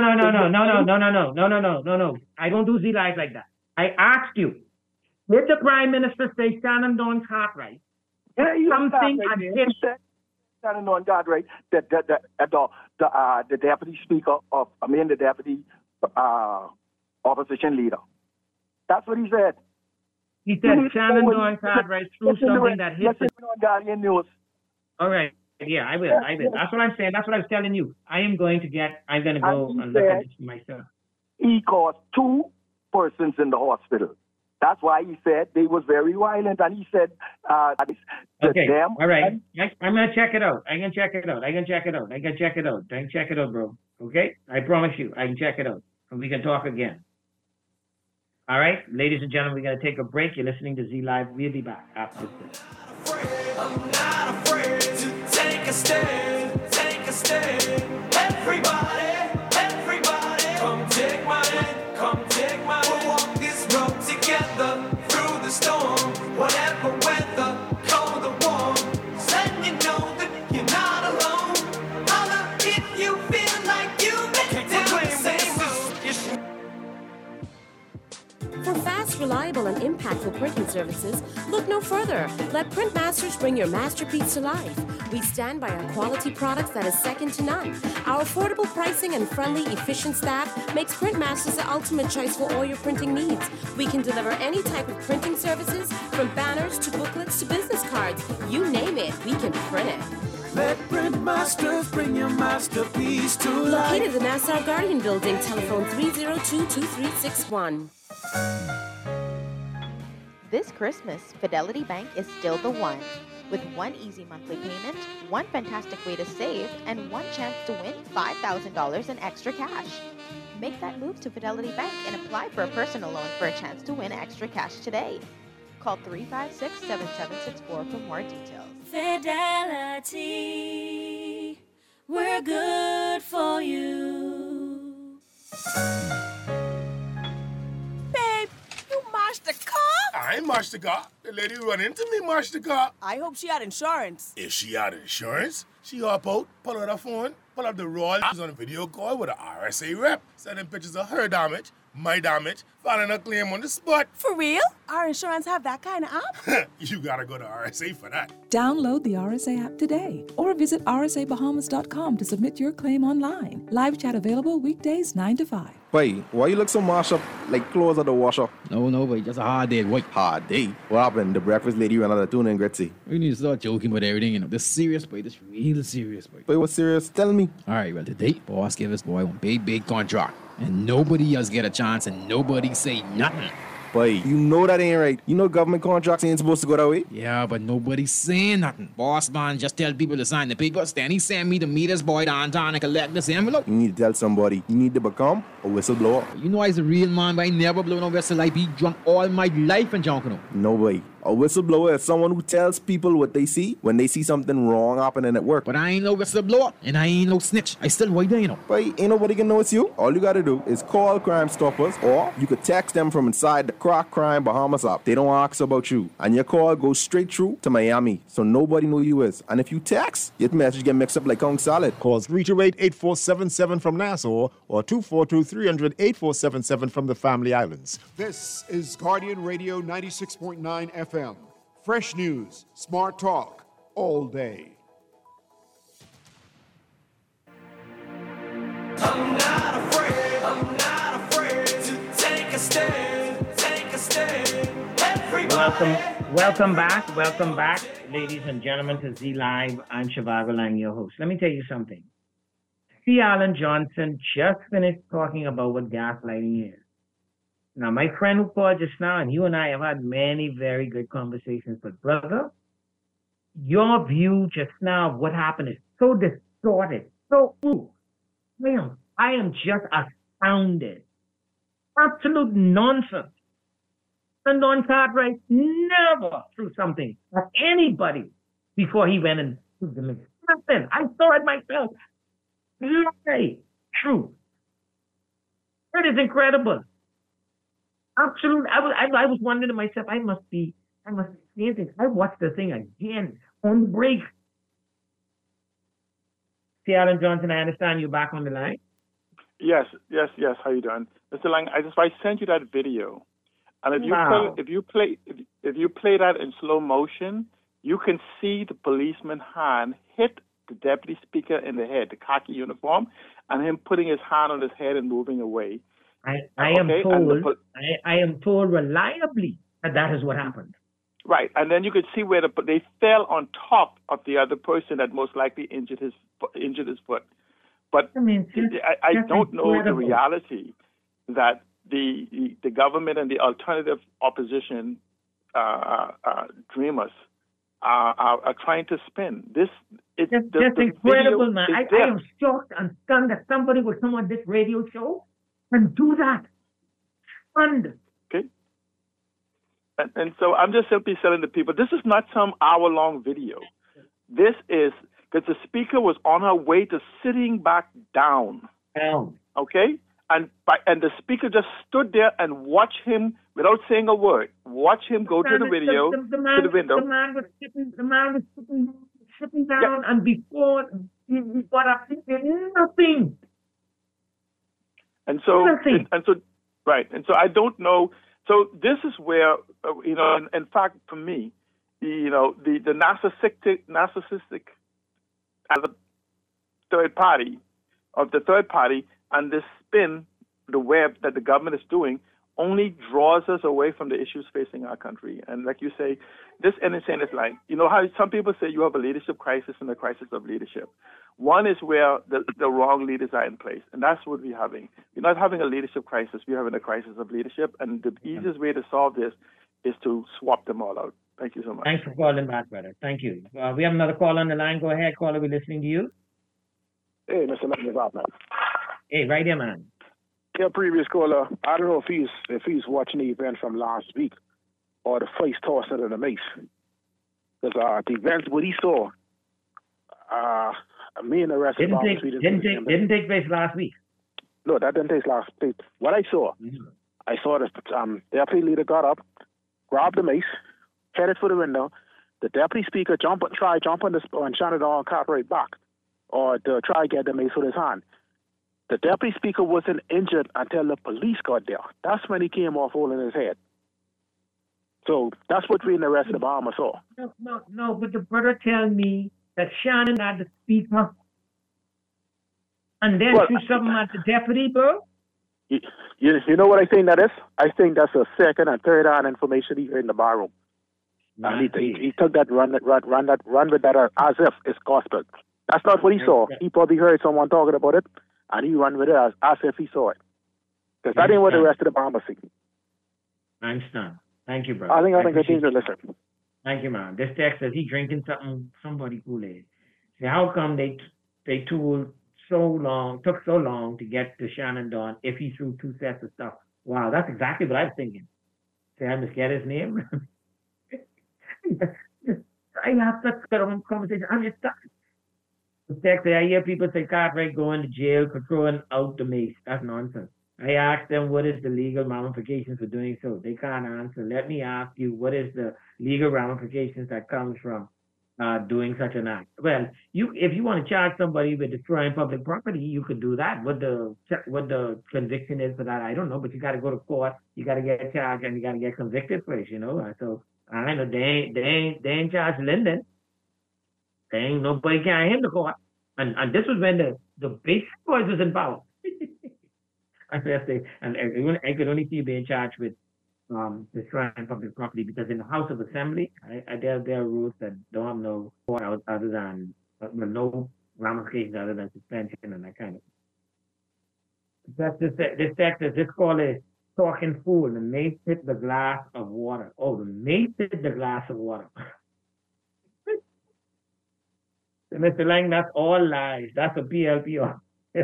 I don't do Z-Live like that. I asked you, did the Prime Minister say Shannon Dawn Cartwright? Yeah, something he said Shannon Dawn Cartwright, the deputy speaker the deputy opposition leader. That's what he said. He said Shannon Dawn Cartwright threw something that hit the Guardian News. All right. Yeah, I will. That's what I'm saying. That's what I was telling you. I'm going to go and look at this myself. He caused 2 persons in the hospital. That's why he said they was very violent, and he said Okay, them. all right. I'm going to check it out. I can check it out, bro. Okay? I promise you, I can check it out. And we can talk again. All right? Ladies and gentlemen, we're going to take a break. You're listening to Z Live. We'll be back after this. I'm not afraid to take a stand, Everybody, come take my hand, We'll walk this road together through the storm, whatever weather, cold or warm. Letting you know that you're not alone. Holler if you feel like you've been down the same road. For fast, reliable, and impactful printing services, look no further. Let Printmasters bring your masterpiece to life. We stand by our quality products that is second to none. Our affordable pricing and friendly, efficient staff makes Printmasters the ultimate choice for all your printing needs. We can deliver any type of printing services, from banners to booklets to business cards. You name it, we can print it. Let Printmasters bring your masterpiece to life. Located in the Nassau Guardian Building, telephone 302-2361. This Christmas, Fidelity Bank is still the one. With one easy monthly payment, one fantastic way to save, and one chance to win $5,000 in extra cash. Make that move to Fidelity Bank and apply for a personal loan for a chance to win extra cash today. Call 356-7764 for more details. Fidelity, we're good for you. Babe, you mashed the car? I ain't mashed the car. The lady run into me, mashed the car. I hope she had insurance. If she had insurance, she hop out, pull out her phone, pull up the roll. She's on a video call with an RSA rep, sending pictures of her damage, my damage, filing a claim on the spot. For real? Our insurance have that kind of app? You gotta go to RSA for that. Download the RSA app today or visit rsabahamas.com to submit your claim online. Live chat available weekdays 9 to 5. Boy, why you look so mashed up like clothes at the washer? No, boy, just a hard day. What? Hard day? What happened? The breakfast lady ran out of tuna and gritty. We need to start joking about everything, you know. This serious, boy. This real serious, boy. Boy, what's serious? Tell me. All right, well, today, boss gave us boy one big contract. And nobody else get a chance and nobody say nothing. Boy, you know that ain't right. You know government contracts ain't supposed to go that way. Yeah, but nobody's saying nothing. Boss man just tell people to sign the papers. Then he send me to meet his boy downtown and collect this envelope. You need to tell somebody. You need to become a whistleblower. You know I's a real man, but I never blow no whistle. I be drunk all my life and junking. No way. A whistleblower is someone who tells people what they see when they see something wrong happening at work. But I ain't no whistleblower, and I ain't no snitch. I still white there, you know. But ain't nobody can know it's you. All you gotta do is call Crime Stoppers, or you could text them from inside the Crack Crime Bahamas app. They don't ask about you. And your call goes straight through to Miami, so nobody know you is. And if you text, your message get mixed up like Kong Salad. Call 328-8477 from Nassau or 242-300-8477 from the Family Islands. This is Guardian Radio 96.9 FM. Fresh news, smart talk, all day. I'm not afraid to take a stand, Everybody. Welcome back, ladies and gentlemen, to Z Live. I'm Shivago Lang, your host. Let me tell you something. C. Alan Johnson just finished talking about what gaslighting is. Now, my friend who called just now, and you and I have had many very good conversations, but brother, your view just now of what happened is so distorted, so I am just astounded. Absolute nonsense. And Don Cartwright never threw something at anybody before he went and threw the limit. Nothing. I saw it myself. Lie. True. It is incredible. Absolutely. I was wondering to myself, I must be seeing things. I watched the thing again on the break. C. Alan Johnson, I understand you're back on the line. Yes. How you doing, Mr. Lang? I sent you that video, and if you play that in slow motion, you can see the policeman's hand hit the deputy speaker in the head, the khaki uniform, and him putting his hand on his head and moving away. I am told reliably that is what happened. Right, and then you could see where they fell on top of the other person that most likely injured his foot. But I don't know the reality that the government and the alternative opposition dreamers are trying to spin. That's incredible, man. I am shocked and stunned that somebody would come on this radio show and do that. Stunned. Okay. And so I'm just simply telling the people, this is not some hour-long video. This is because the speaker was on her way to sitting back down. Okay? And the speaker just stood there and watched him without saying a word. Watch him go to the video, to the window. The man was sitting down, and before he got up, he did nothing. And so, right. And so I don't know. So this is where, in fact, for me, the narcissistic as a third party and this spin, the web that the government is doing, only draws us away from the issues facing our country. And like you say, this innocent is like, how some people say you have a leadership crisis and a crisis of leadership. One is where the wrong leaders are in place, and that's what we're having. We're not having a leadership crisis, we're having a crisis of leadership, and the easiest way to solve this is to swap them all out. Thank you so much. Thanks for calling back, brother. Thank you. We have another call on the line. Go ahead, caller. We're listening to you. Hey, Mr. Man. Hey, right here, man. Your previous caller, I don't know if he's watching the event from last week or the face tossing of the mace. Because the events, what he saw, me and the rest of the didn't take place last week. No, that didn't take last week. What I saw, I saw the deputy leader got up, grabbed the mace, headed for the window. The deputy speaker jump on the Shannon Dawn Cartwright back, or to try to get the mace with his hand. The deputy speaker wasn't injured until the police got there. That's when he came off holding his head. So that's what we and the rest of the Bahamas saw. No, but the brother tell me that Shannon had the speaker and then threw something at the deputy, bro? You know what I think that is? I think that's a second and third hand information he heard in the barroom. And he took that run with that as if it's gospel. That's not what he saw. He probably heard someone talking about it, and he run with it as if he saw it. Because that ain't what the rest of the Bahamas see. I'm stunned. Thank you, brother. I think I think to listen. Thank you, man. This text says he drinking somebody Kool-Aid. See, how come they took so long to get to Shannon Dawn if he threw two sets of stuff? Wow, that's exactly what I was thinking. Say, I must get his name. I have such a conversation. I'm just stuck. The text, I hear people say Cartwright going to jail for throwing out the mace. That's nonsense. I asked them what is the legal ramifications for doing so. They can't answer. Let me ask you, what is the legal ramifications that comes from doing such an act? Well, if you want to charge somebody with destroying public property, you could do that. What the conviction is for that, I don't know. But you got to go to court. You got to get charged and you got to get convicted first. So I know they ain't charged Linden. They ain't nobody carrying him to court. And this was when the basic boys was involved. I could only see you being charged with destroying public property because in the House of Assembly, there are rules that don't have no other than no ramifications other than suspension and that kind of thing. That's this text says this call is talking fool. The mace hit the glass of water. Oh, the mace hit the glass of water. So Mr. Lang, that's all lies. That's a PLP.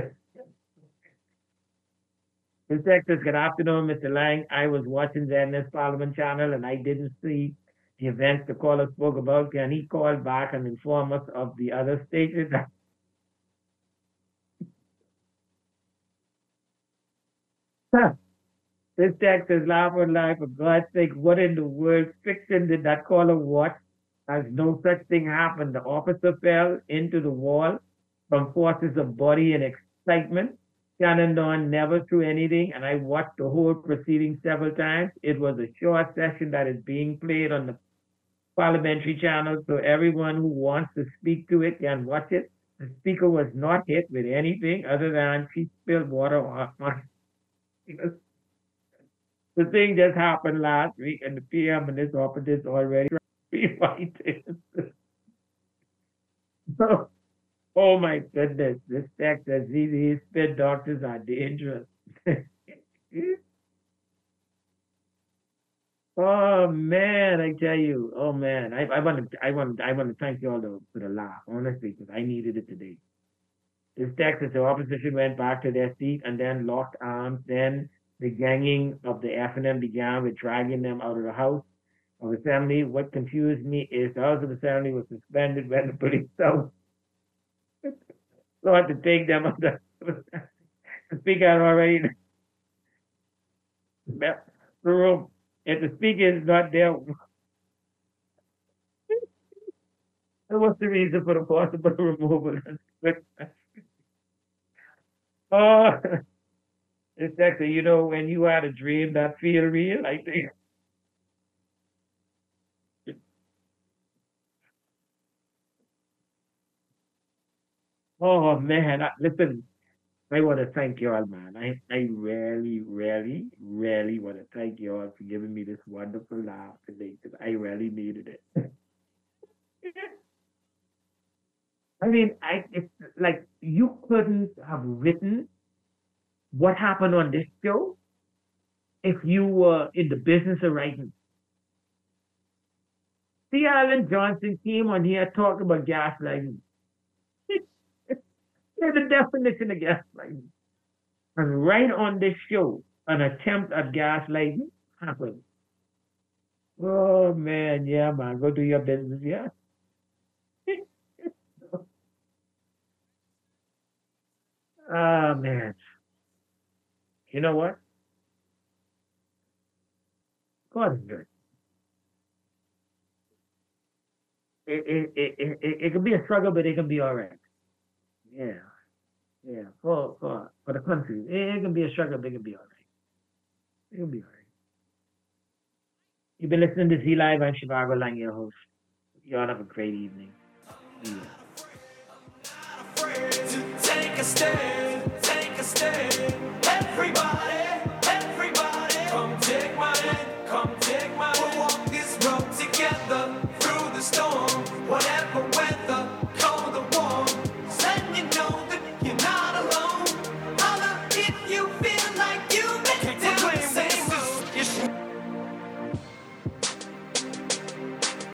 This text says, good afternoon, Mr. Lang. I was watching ZNS Parliament channel and I didn't see the events the caller spoke about. Can he call back and inform us of the other stages? This text says, laugh or lie, for God's sake, what in the world fiction did that caller watch? As no such thing happened. The officer fell into the wall from forces of body and excitement. Shannon Dawn never threw anything, and I watched the whole proceeding several times. It was a short session that is being played on the parliamentary channel, so everyone who wants to speak to it can watch it. The speaker was not hit with anything other than she spilled water on it. The thing just happened last week, and the PM and this office is already reinvited. So, oh my goodness, this text says these spit doctors are dangerous. Oh man, I tell you. Oh man, I want to thank you all for the laugh, honestly, because I needed it today. This text is the opposition went back to their seat and then locked arms. Then the ganging of the F&M began with dragging them out of the House of Assembly. What confused me is the House of Assembly was suspended when the police so had to take them out of the Speaker had already left the room. If the Speaker is not there, what's the reason for the possible removal? Oh, it's actually, you know, when you had a dream that feel real, I think. Oh man, listen, I want to thank you all, man. I really, really, really want to thank you all for giving me this wonderful laugh today, because I really needed it. I mean, it's like you couldn't have written what happened on this show if you were in the business of writing. C. Alan Johnson came on here talking about gaslighting. There's the definition of gaslighting. And right on this show, an attempt at gaslighting happened. Oh man, yeah, man, go do your business, yeah. Ah, man. You know what? God is good. It can be a struggle, but it can be all right. Yeah. Yeah. For the country. It can be a struggle, but it can be all right. It can be all right. You've been listening to Z Live. I'm Shivago Lang, your host. You all have a great evening. Yeah. Take a stand, take a stand. Everybody, come take my hand, come take my hand. We'll walk this road together through the storm, whatever weather, cold or warm. Letting you know that you're not alone. Holla if you feel